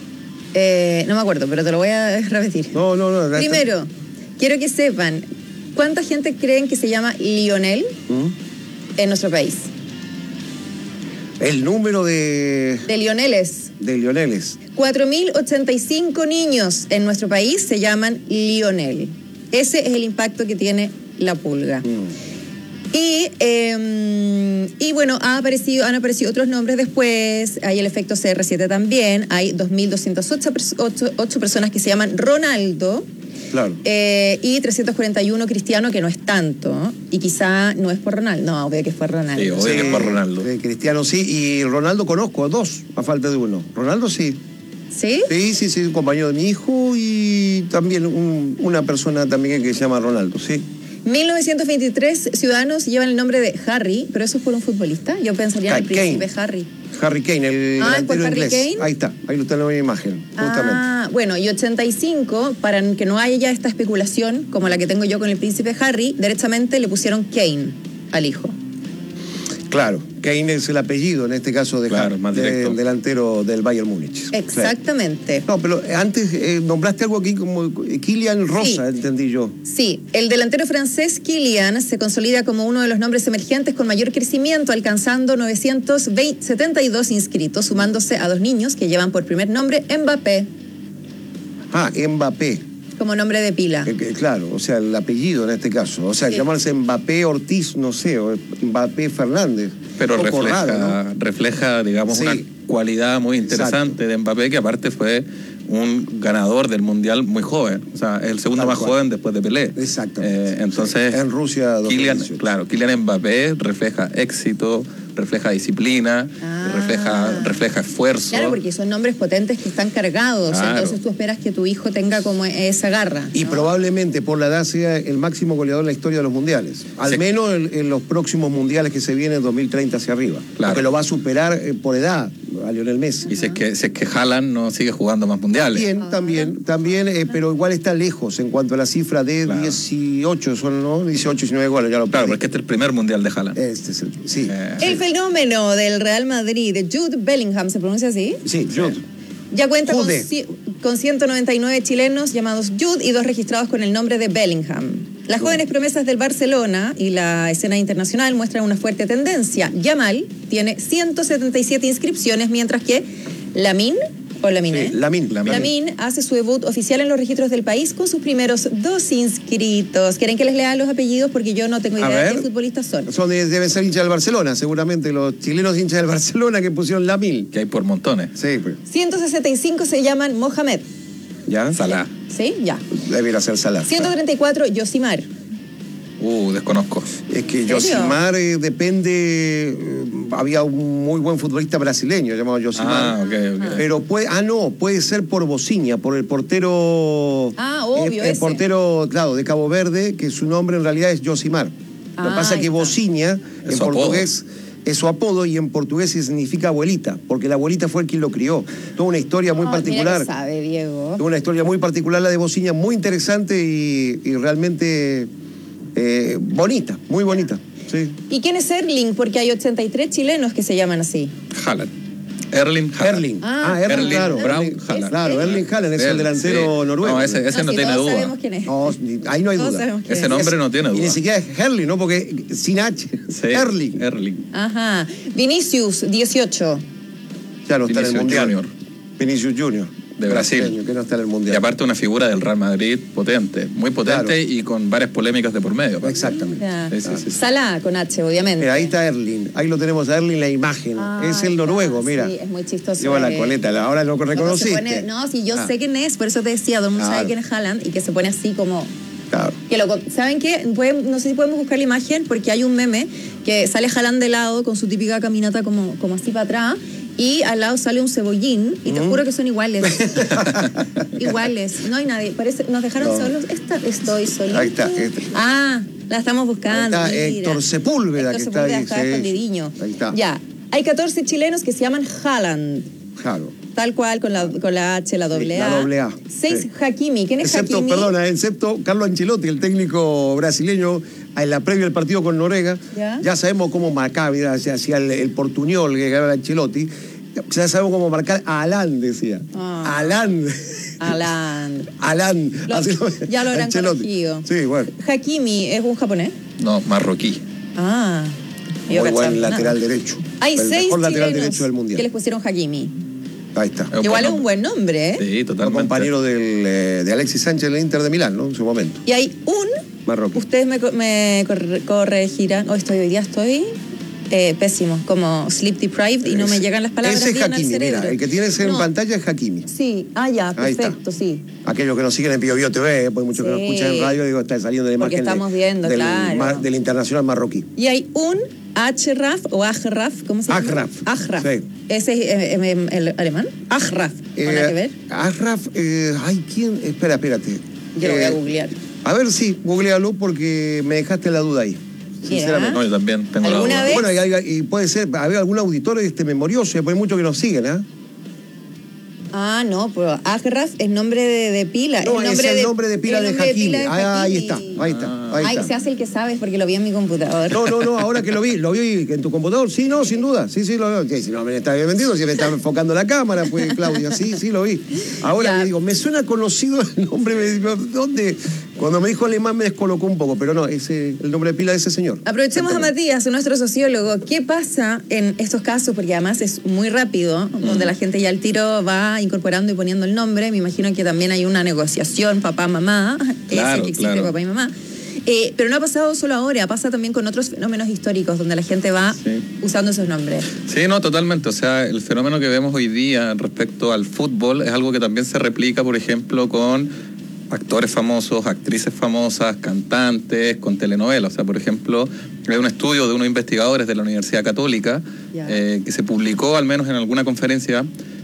eh, no me acuerdo, pero te lo voy a repetir. No, no, no. Primero, quiero que sepan cuánta gente creen que se llama Lionel ¿Mm? en nuestro país. El número de, De Lioneles. de Lioneles. cuatro mil ochenta y cinco niños en nuestro país se llaman Lionel. Ese es el impacto que tiene la pulga. Y, eh, y bueno, ha aparecido, han aparecido otros nombres después. Hay el efecto C R siete también. Hay dos mil doscientas ocho personas que se llaman Ronaldo. Claro. Eh, y trescientos cuarenta y uno Cristiano, que no es tanto. Y quizá no es por Ronaldo. No, obvio que fue Ronaldo. Sí, obvio que es por Ronaldo. Sí, Cristiano sí, y Ronaldo conozco, dos, a falta de uno. Ronaldo sí. ¿Sí? Sí, sí, sí, un compañero de mi hijo y también un- una persona también que se llama Ronaldo, sí. mil novecientos veintitrés ciudadanos llevan el nombre de Harry, pero eso es por un futbolista. Yo pensaría en el Kane. príncipe Harry. Harry Kane, el Ah, ¿es por delantero Harry inglés. Kane? Ahí está, ahí lo está en la imagen, justamente. Ah, bueno, y ochenta y cinco, para que no haya ya esta especulación como la que tengo yo con el príncipe Harry, derechamente le pusieron Kane al hijo. Claro, Kane es el apellido en este caso de Claro, Harry, más de- directo. del delantero del Bayern Múnich. Exactamente. No, pero antes eh, nombraste algo aquí como Kylian Rosa, entendí yo. Sí, el delantero francés Kylian se consolida como uno de los nombres emergentes con mayor crecimiento, alcanzando novecientos setenta y dos inscritos, sumándose a dos niños que llevan por primer nombre Mbappé, Ah, Mbappé. como nombre de pila. Eh, que- claro, o sea, el apellido en este caso. O sea, Sí. llamarse Mbappé Ortiz, no sé, o Mbappé Fernández. Pero Un poco refleja, raro, ¿no? refleja, digamos, Sí. una cualidad muy interesante de Mbappé, que aparte fue un ganador del Mundial muy joven. O sea, es el segundo Tal más cual. joven después de Pelé. Exactamente. Eh, entonces, En Rusia dos mil Kylian, dieciocho. claro, Kylian Mbappé refleja éxito, refleja disciplina, Ah. refleja, refleja esfuerzo. Claro, porque son nombres potentes que están cargados, Claro. entonces tú esperas que tu hijo tenga como esa garra. Y probablemente por la edad sea el máximo goleador en la historia de los mundiales. Al Sí. menos en, en los próximos mundiales que se vienen dos mil treinta hacia arriba. Claro. Porque lo va a superar eh, por edad a Lionel Messi. Y si es que, si es que Haaland no sigue jugando más mundiales. También, también, también, eh, pero igual está lejos en cuanto a la cifra de Claro. dieciocho, son, ¿no? dieciocho, diecinueve goles, ya lo Claro, perdí. porque este es el primer mundial de Haaland. Este es el, sí. Eh, El fenómeno del Real Madrid, de Jude Bellingham, ¿se pronuncia así? Sí, Jude. Ya cuenta con, Jude. ci- con ciento noventa y nueve chilenos llamados Jude y dos registrados con el nombre de Bellingham. Las jóvenes promesas del Barcelona y la escena internacional muestran una fuerte tendencia. Yamal tiene ciento setenta y siete inscripciones, mientras que Lamine, o Lamine, Sí, Lamine. Lamine hace su debut oficial en los registros del país con sus primeros dos inscritos. ¿Quieren que les lea los apellidos? Porque yo no tengo A idea de ver. qué futbolistas son. Son de- deben ser hinchas del Barcelona, seguramente los chilenos hinchas del Barcelona que pusieron la mil. Que hay por montones. Sí, pues. ciento sesenta y cinco se llaman Mohamed. ¿Ya? Salah. ¿Sí? Ya. Debiera ser Salah. ciento treinta y cuatro, Yosimar. Uh, desconozco. Es que serio? Yosimar eh, depende. eh, había un muy buen futbolista brasileño llamado Yosimar. Ah, ok, ok. Pero puede, ah, no, puede ser por Bociña, por el portero. Ah, obvio, eh, El ese. portero, claro, de Cabo Verde, que su nombre en realidad es Yosimar. Lo que Ah, pasa es ahí que está. Bociña, Es en su apodo. portugués, es su apodo y en portugués significa abuelita, porque la abuelita fue el quien lo crió. Toda una historia muy Oh, mira particular. que sabe, Diego. Una historia muy particular la de Bociña, muy interesante y, y realmente eh, bonita, muy bonita. Sí. ¿Y quién es Erling? Porque hay ochenta y tres chilenos que se llaman así. Haaland. Erling Haaland. Erling. Ah, Ah, Erling, Erling claro. Braut Erling, Haaland. Claro, Erling Haaland es el Él, delantero sí. noruego. No, ese, ese no, sí, tiene todos duda. sabemos quién es. No, ni- ahí no hay Todos duda. sabemos quién Ese es. nombre no tiene Y duda. ni siquiera es Herling, ¿no? Porque sin H. Sí, Erling. Erling. Ajá. Vinicius, dieciocho. Ya no está en el Vinicius Mundial. Junior. Vinicius Junior. De Brasil. Brasileño, que no está en el Y Mundial. aparte una figura del Real Madrid potente, muy potente Claro. y con varias polémicas de por medio. Exactamente. Ya. Sí, sí, sí, sí. Salah con H, obviamente. Mira, ahí está Erling. Ahí lo tenemos a Erling la imagen. Ah, es el noruego, está, mira. Sí, es muy chistoso. Lleva la eh. coleta, la- ahora lo Cuando se reconociste. pone- no, sí, yo Ah, sé quién es, por eso te decía, todo el mundo Claro. sabe quién es Haaland y que se pone así como... Claro. Que lo, ¿Saben qué? Pueden- no sé si podemos buscar la imagen porque hay un meme que sale Haaland de lado con su típica caminata como, como así para atrás y al lado sale un cebollín y te Mm. juro que son iguales. Iguales. No hay nadie. Parece, nos dejaron No. solos. Esta, estoy solito. Ahí está, este. Ah, la estamos buscando. Ahí está mira. Héctor Sepúlveda, Héctor que está Sepúlveda ahí, está sí. escondidiño. Ahí está. Ya. Hay catorce chilenos que se llaman Haaland. Claro. Tal cual, con la, con la H, la doble Sí, A. la doble A. Seis Sí. Hakimi. ¿Quién es Excepto, Hakimi? perdona, excepto Carlo Ancelotti, el técnico brasileño, en la previa del partido con Noruega. ¿Ya? Ya sabemos cómo marcar, mira, hacía hacía el, el portuñol que era Ancelotti. Ya sabemos cómo marcar a Alan, decía. Ah. Alan. Alan. Alan. Lo- Así ya lo habrán Ancelotti. corregido. Sí, bueno. Hakimi es un japonés. No, marroquí. Ah. yo Muy cachaba buen nada. lateral derecho. Hay el seis mejor lateral chilenos derecho del que mundial. les pusieron Hakimi. Ahí está. un Igual es buen un buen nombre, ¿eh? Sí, Fue totalmente. compañero del, eh, de Alexis Sánchez en el Inter de Milán, ¿no? En su momento. Y hay un... Marroquí. Ustedes me, co- me corre- corregirán. Hoy estoy, hoy día estoy eh, pésimo, como sleep deprived y no me Ese- llegan las palabras Ese es bien al Hakimi, cerebro. mira. El que tienes en No. pantalla es Hakimi. Sí, ah, ya, Ahí está. perfecto, sí. Aquellos que nos siguen en Pío Bio T V, pues muchos que nos Sí. escuchan en radio, digo, está saliendo la Porque imagen de- estamos viendo, del, claro. mar- del internacional marroquí. Y hay un Achraf o Achraf, ¿cómo se llama? Achraf. Achraf. Sí. ¿Ese es eh, eh, el alemán? Achraf. ¿Van a que ver? Achraf, eh, ay, ¿quién? Espera, espérate. Yo lo voy a Eh, googlear. A ver, sí, googlealo porque me dejaste la duda ahí. Sinceramente. No, yo también tengo la ¿Alguna duda. vez? Bueno, y, hay- y puede ser, a ver, algún auditor este memorioso, y hay muchos que nos siguen, ¿ah? Ah, no, pero Achraf es nombre de, de pila. No, el es nombre el nombre de pila el de nombre Hakimi. pila de Ah, ahí está, Hakimi. ahí está, ahí Ay, está. se hace el que sabes porque lo vi en mi computador. No, no, no, ahora que lo vi, lo vi en tu computador, sí, no, sin duda, sí, sí, lo veo. Sí, si no me está bien vendido, si me está enfocando la cámara, pues, Claudia, sí, sí, lo vi. Ahora Ya. me digo, me suena conocido el nombre, me digo, ¿dónde? Cuando me dijo alemán me descolocó un poco, pero no, ese, el nombre de pila de ese señor. Aprovechemos a Matías, nuestro sociólogo. ¿Qué pasa en estos casos? Porque además es muy rápido, donde la gente ya al tiro va incorporando y poniendo el nombre. Me imagino que también hay una negociación, papá, mamá, Claro, ese que existe, claro. papá y mamá. Eh, pero no ha pasado solo ahora, pasa también con otros fenómenos históricos, donde la gente va Sí. usando esos nombres. Sí, no, totalmente. O sea, el fenómeno que vemos hoy día respecto al fútbol es algo que también se replica, por ejemplo, con actores famosos, actrices famosas, cantantes, con telenovelas. O sea, por ejemplo, hay un estudio de unos investigadores de la Universidad Católica eh, que se publicó, al menos en alguna conferencia,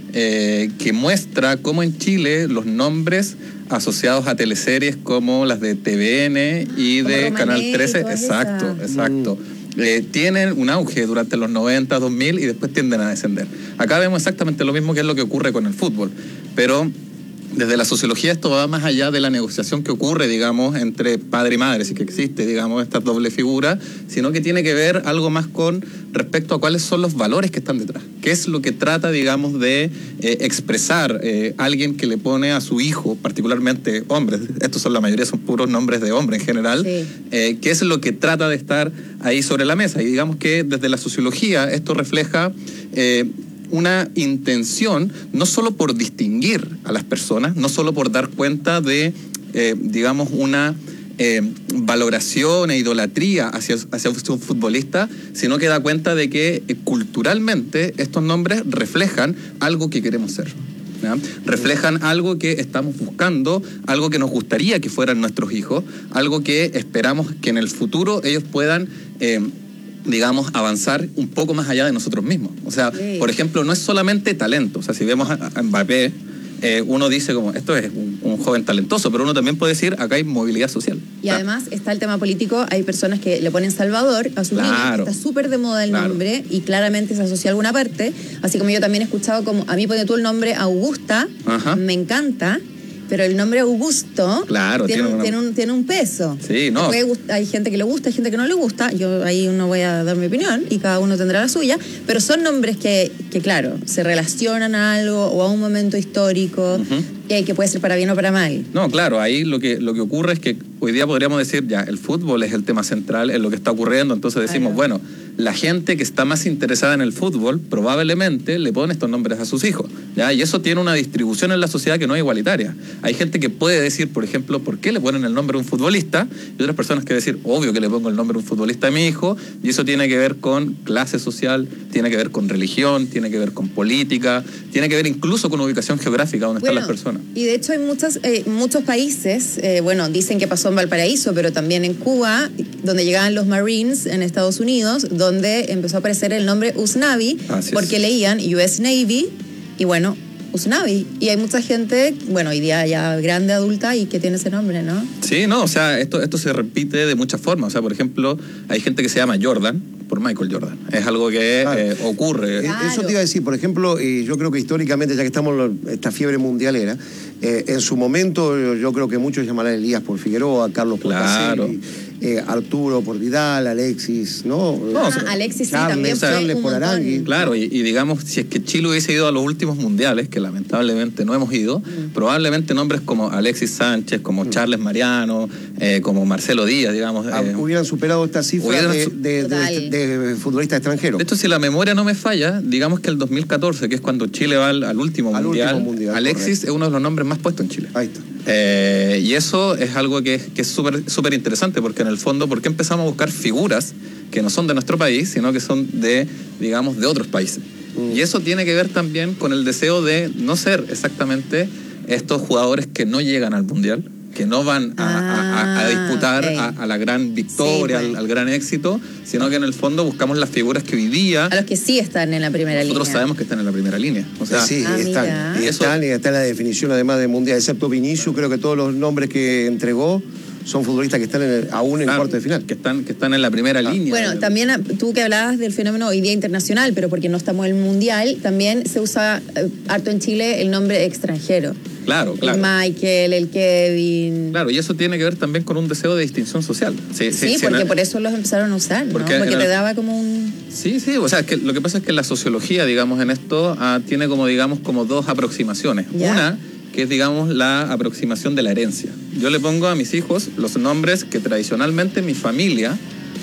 eh, que muestra cómo en Chile los nombres asociados a teleseries como las de T V N y de Romané Canal trece, y todas exacto, esas. exacto. Mm. Eh, tienen un auge durante los noventa, dos mil y después tienden a descender. Acá vemos exactamente lo mismo que es lo que ocurre con el fútbol, pero desde la sociología esto va más allá de la negociación que ocurre, digamos, entre padre y madre, si que existe, digamos, esta doble figura, sino que tiene que ver algo más con respecto a cuáles son los valores que están detrás. ¿Qué es lo que trata, digamos, de eh, expresar eh, alguien que le pone a su hijo, particularmente hombres, estos son la mayoría, son puros nombres de hombre en general, sí. eh, qué es lo que trata de estar ahí sobre la mesa? Y digamos que desde la sociología esto refleja Eh, una intención, no solo por distinguir a las personas, no solo por dar cuenta de, eh, digamos, una eh, valoración e idolatría hacia, hacia un futbolista, sino que da cuenta de que eh, culturalmente estos nombres reflejan algo que queremos ser. ¿Ya? Reflejan algo que estamos buscando, algo que nos gustaría que fueran nuestros hijos, algo que esperamos que en el futuro ellos puedan Eh, digamos, avanzar un poco más allá de nosotros mismos. O sea, sí. por ejemplo, no es solamente talento. O sea, si vemos a, a Mbappé, eh, uno dice como, esto es un, un joven talentoso, pero uno también puede decir, acá hay movilidad social. Y claro. además está el tema político, hay personas que le ponen Salvador a sus niños, claro. está súper de moda el claro. nombre y claramente se asocia a alguna parte, así como yo también he escuchado como, a mí pone tú el nombre Augusta, Ajá. me encanta, pero el nombre Augusto claro, tiene, tiene, un, una... tiene, un, tiene un peso. Sí, no. Gust- hay gente que le gusta, hay gente que no le gusta. Yo ahí no voy a dar mi opinión y cada uno tendrá la suya. Pero son nombres que, que claro, se relacionan a algo o a un momento histórico uh-huh. eh, que puede ser para bien o para mal. No, claro, ahí lo que, lo que ocurre es que hoy día podríamos decir, ya, el fútbol es el tema central, es lo que está ocurriendo. Entonces decimos, claro. bueno, la gente que está más interesada en el fútbol probablemente le pone estos nombres a sus hijos, ¿ya? Y eso tiene una distribución en la sociedad que no es igualitaria. Hay gente que puede decir, por ejemplo, ¿por qué le ponen el nombre a un futbolista? Y otras personas que decir, obvio que le pongo el nombre a un futbolista a mi hijo, y eso tiene que ver con clase social, tiene que ver con religión, tiene que ver con política, tiene que ver incluso con ubicación geográfica donde bueno, están las personas. Y de hecho hay muchos, eh, muchos países, eh, bueno, dicen que pasó en Valparaíso, pero también en Cuba, donde llegaban los Marines en Estados Unidos, donde empezó a aparecer el nombre Usnavi, Así porque es. leían U S Navy, y bueno, Usnavi. Y hay mucha gente, bueno, hoy día ya grande, adulta, y que tiene ese nombre, ¿no? Sí, no, o sea, esto, esto se repite de muchas formas. O sea, por ejemplo, hay gente que se llama Jordan por Michael Jordan. Es algo que claro. eh, ocurre. Claro. Eso te iba a decir, por ejemplo, eh, yo creo que históricamente, ya que estamos en esta fiebre mundialera, eh, en su momento yo, yo creo que muchos llamarán Elías por Figueroa, Carlos por claro. Caselli, eh, Arturo por Vidal, Alexis, ¿no? no ah, o sea, Alexis Charles, sí, también fue Charles por Arangui. Claro, y, y digamos, si es que Chile hubiese ido a los últimos mundiales, que lamentablemente no hemos ido, mm. probablemente nombres como Alexis Sánchez, como mm. Charles Mariano, eh, como Marcelo Díaz, digamos. Ah, eh, hubieran superado esta cifra de, de, de, de, de futbolistas extranjeros. De hecho, si la memoria no me falla, digamos que el dos mil catorce, que es cuando Chile va al, al, último, al mundial, último mundial, Alexis correcto. Es uno de los nombres más puestos en Chile. Ahí está. Eh, y eso es algo que, que es súper súper interesante, porque en el fondo, ¿por qué empezamos a buscar figuras que no son de nuestro país, sino que son de, digamos, de otros países? Mm. Y eso tiene que ver también con el deseo de no ser exactamente estos jugadores que no llegan al mundial, que no van a, ah, a, a disputar okay. a, a la gran victoria, sí, bueno. al, al gran éxito, sino que en el fondo buscamos las figuras que hoy día... A los que sí están en la primera nosotros línea. Nosotros sabemos que están en la primera línea. O sea, sí, ah, están. Y, eso, están, y está en la definición además de mundial, excepto Vinicius, creo que todos los nombres que entregó son futbolistas que están en el, aún en claro, cuarto de final. Que están, que están en la primera ah. línea. Bueno, también tú que hablabas del fenómeno hoy día internacional, pero porque no estamos en el mundial, también se usa eh, harto en Chile el nombre extranjero. Claro, claro. El Michael, el Kevin. Claro, y eso tiene que ver también con un deseo de distinción social. Sí, sí, sí porque sí, por eso los empezaron a usar, ¿no? Porque, porque te daba como un... Sí, sí, o sea, que lo que pasa es que la sociología, digamos, en esto ah, tiene como, digamos, como dos aproximaciones. ¿Ya? Una, que es, digamos, la aproximación de la herencia. Yo le pongo a mis hijos los nombres que tradicionalmente mi familia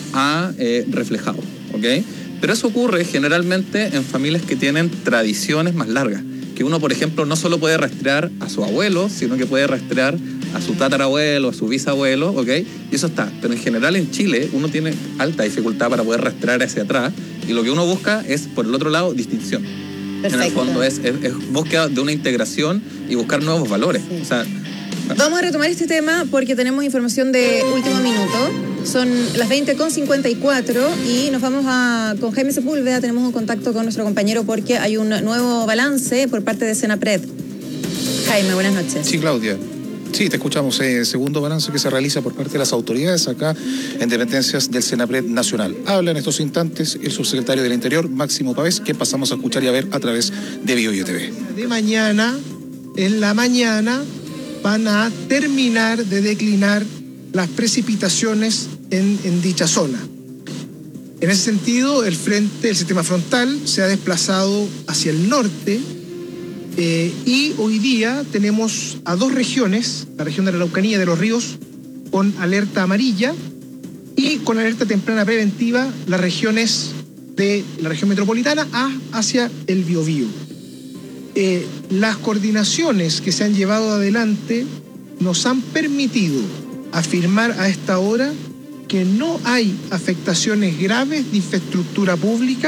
ha eh, reflejado, ¿ok? Pero eso ocurre generalmente en familias que tienen tradiciones más largas. Que uno, por ejemplo, no solo puede rastrear a su abuelo, sino que puede rastrear a su tatarabuelo, a su bisabuelo, ¿ok? Y eso está. Pero en general en Chile uno tiene alta dificultad para poder rastrear hacia atrás, y lo que uno busca es, por el otro lado, distinción. Perfecto. En el fondo es, es, es búsqueda de una integración y buscar nuevos valores. Sí. O sea, Vamos a retomar este tema porque tenemos información de último minuto. Son las veinte con cincuenta y cuatro y nos vamos a con Jaime Sepúlveda. Tenemos un contacto con nuestro compañero porque hay un nuevo balance por parte de Senapred. Jaime, buenas noches. Sí, Claudia. Sí, te escuchamos. El segundo balance que se realiza por parte de las autoridades acá en dependencias del Senapred Nacional. Habla en estos instantes el subsecretario del Interior, Máximo Pavés, que pasamos a escuchar y a ver a través de BioBio T V. De mañana, en la mañana, van a terminar de declinar las precipitaciones en, en dicha zona. En ese sentido, el frente, el sistema frontal se ha desplazado hacia el norte eh, y hoy día tenemos a dos regiones, la región de la Araucanía y de los Ríos, con alerta amarilla y con alerta temprana preventiva las regiones de la región metropolitana a, hacia el Biobío. Eh, las coordinaciones que se han llevado adelante nos han permitido afirmar a esta hora que no hay afectaciones graves de infraestructura pública,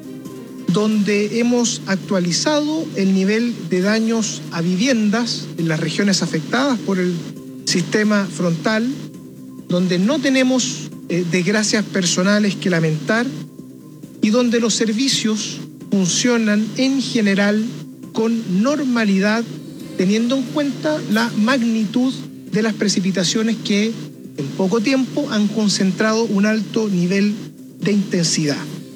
donde hemos actualizado el nivel de daños a viviendas en las regiones afectadas por el sistema frontal, donde no tenemos eh, desgracias personales que lamentar y donde los servicios funcionan en general con normalidad, teniendo en cuenta la magnitud de las precipitaciones que en poco tiempo han concentrado un alto nivel de intensidad.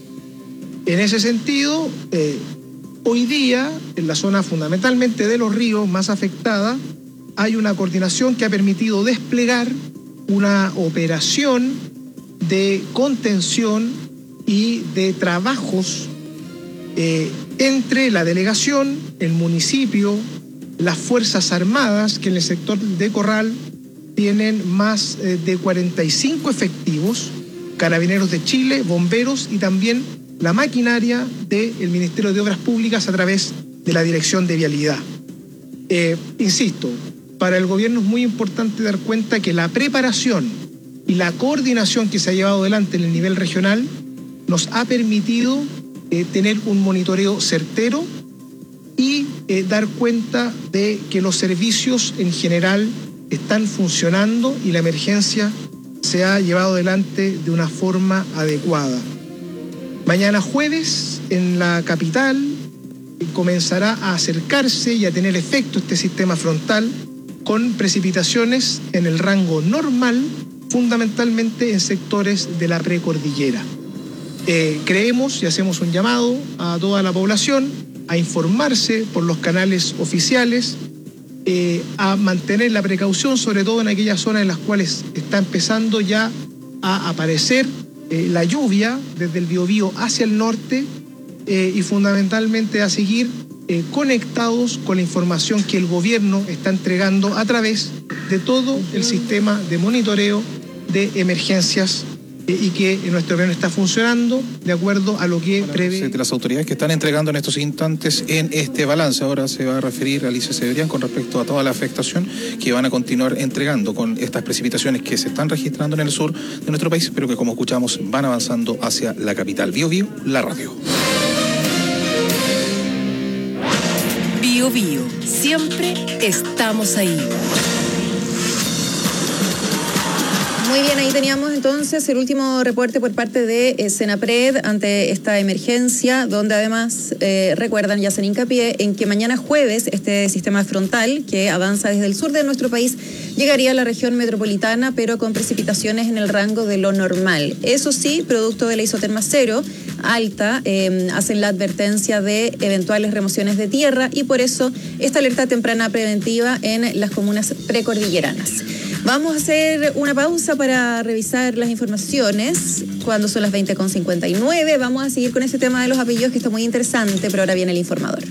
En ese sentido, eh, hoy día, en la zona fundamentalmente de los ríos más afectada, hay una coordinación que ha permitido desplegar una operación de contención y de trabajos eh, entre la delegación, el municipio, las Fuerzas Armadas, que en el sector de Corral tienen más eh, de cuarenta y cinco efectivos, Carabineros de Chile, bomberos y también la maquinaria del Ministerio de Obras Públicas a través de la Dirección de Vialidad. Eh, insisto, para el gobierno es muy importante dar cuenta que la preparación y la coordinación que se ha llevado adelante en el nivel regional nos ha permitido eh, tener un monitoreo certero y eh, dar cuenta de que los servicios en general están funcionando y la emergencia se ha llevado adelante de una forma adecuada. Mañana jueves, en la capital, comenzará a acercarse y a tener efecto este sistema frontal con precipitaciones en el rango normal, fundamentalmente en sectores de la precordillera. Eh, creemos y hacemos un llamado a toda la población a informarse por los canales oficiales, eh, a mantener la precaución, sobre todo en aquellas zonas en las cuales está empezando ya a aparecer eh, la lluvia desde el Biobío hacia el norte eh, y fundamentalmente a seguir eh, conectados con la información que el gobierno está entregando a través de todo el sistema de monitoreo de emergencias y que nuestro gobierno está funcionando de acuerdo a lo que prevé. De las autoridades que están entregando en estos instantes en este balance. Ahora se va a referir a Alicia Cebrián con respecto a toda la afectación que van a continuar entregando con estas precipitaciones que se están registrando en el sur de nuestro país, pero que, como escuchamos, van avanzando hacia la capital. BioBio, la radio. BioBio, siempre estamos ahí. Muy bien, ahí teníamos entonces el último reporte por parte de eh, Senapred ante esta emergencia, donde además eh, recuerdan y hacen hincapié en que mañana jueves este sistema frontal que avanza desde el sur de nuestro país llegaría a la región metropolitana, pero con precipitaciones en el rango de lo normal. Eso sí, producto de la isoterma cero alta, eh, hacen la advertencia de eventuales remociones de tierra y por eso esta alerta temprana preventiva en las comunas precordilleranas. Vamos a hacer una pausa para revisar las informaciones. Cuando son las veinte con cincuenta y nueve, vamos a seguir con ese tema de los apellidos que está muy interesante, pero ahora viene el informador.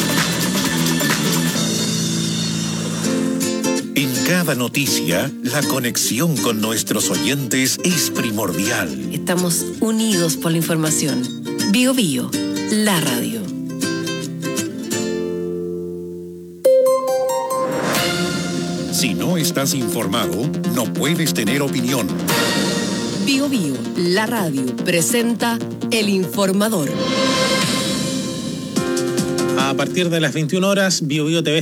En cada noticia, la conexión con nuestros oyentes es primordial. Estamos unidos por la información. BioBio, la radio. Si no estás informado, no puedes tener opinión. BioBio, la radio, presenta El Informador. A partir de las veintiuna horas, BioBio T V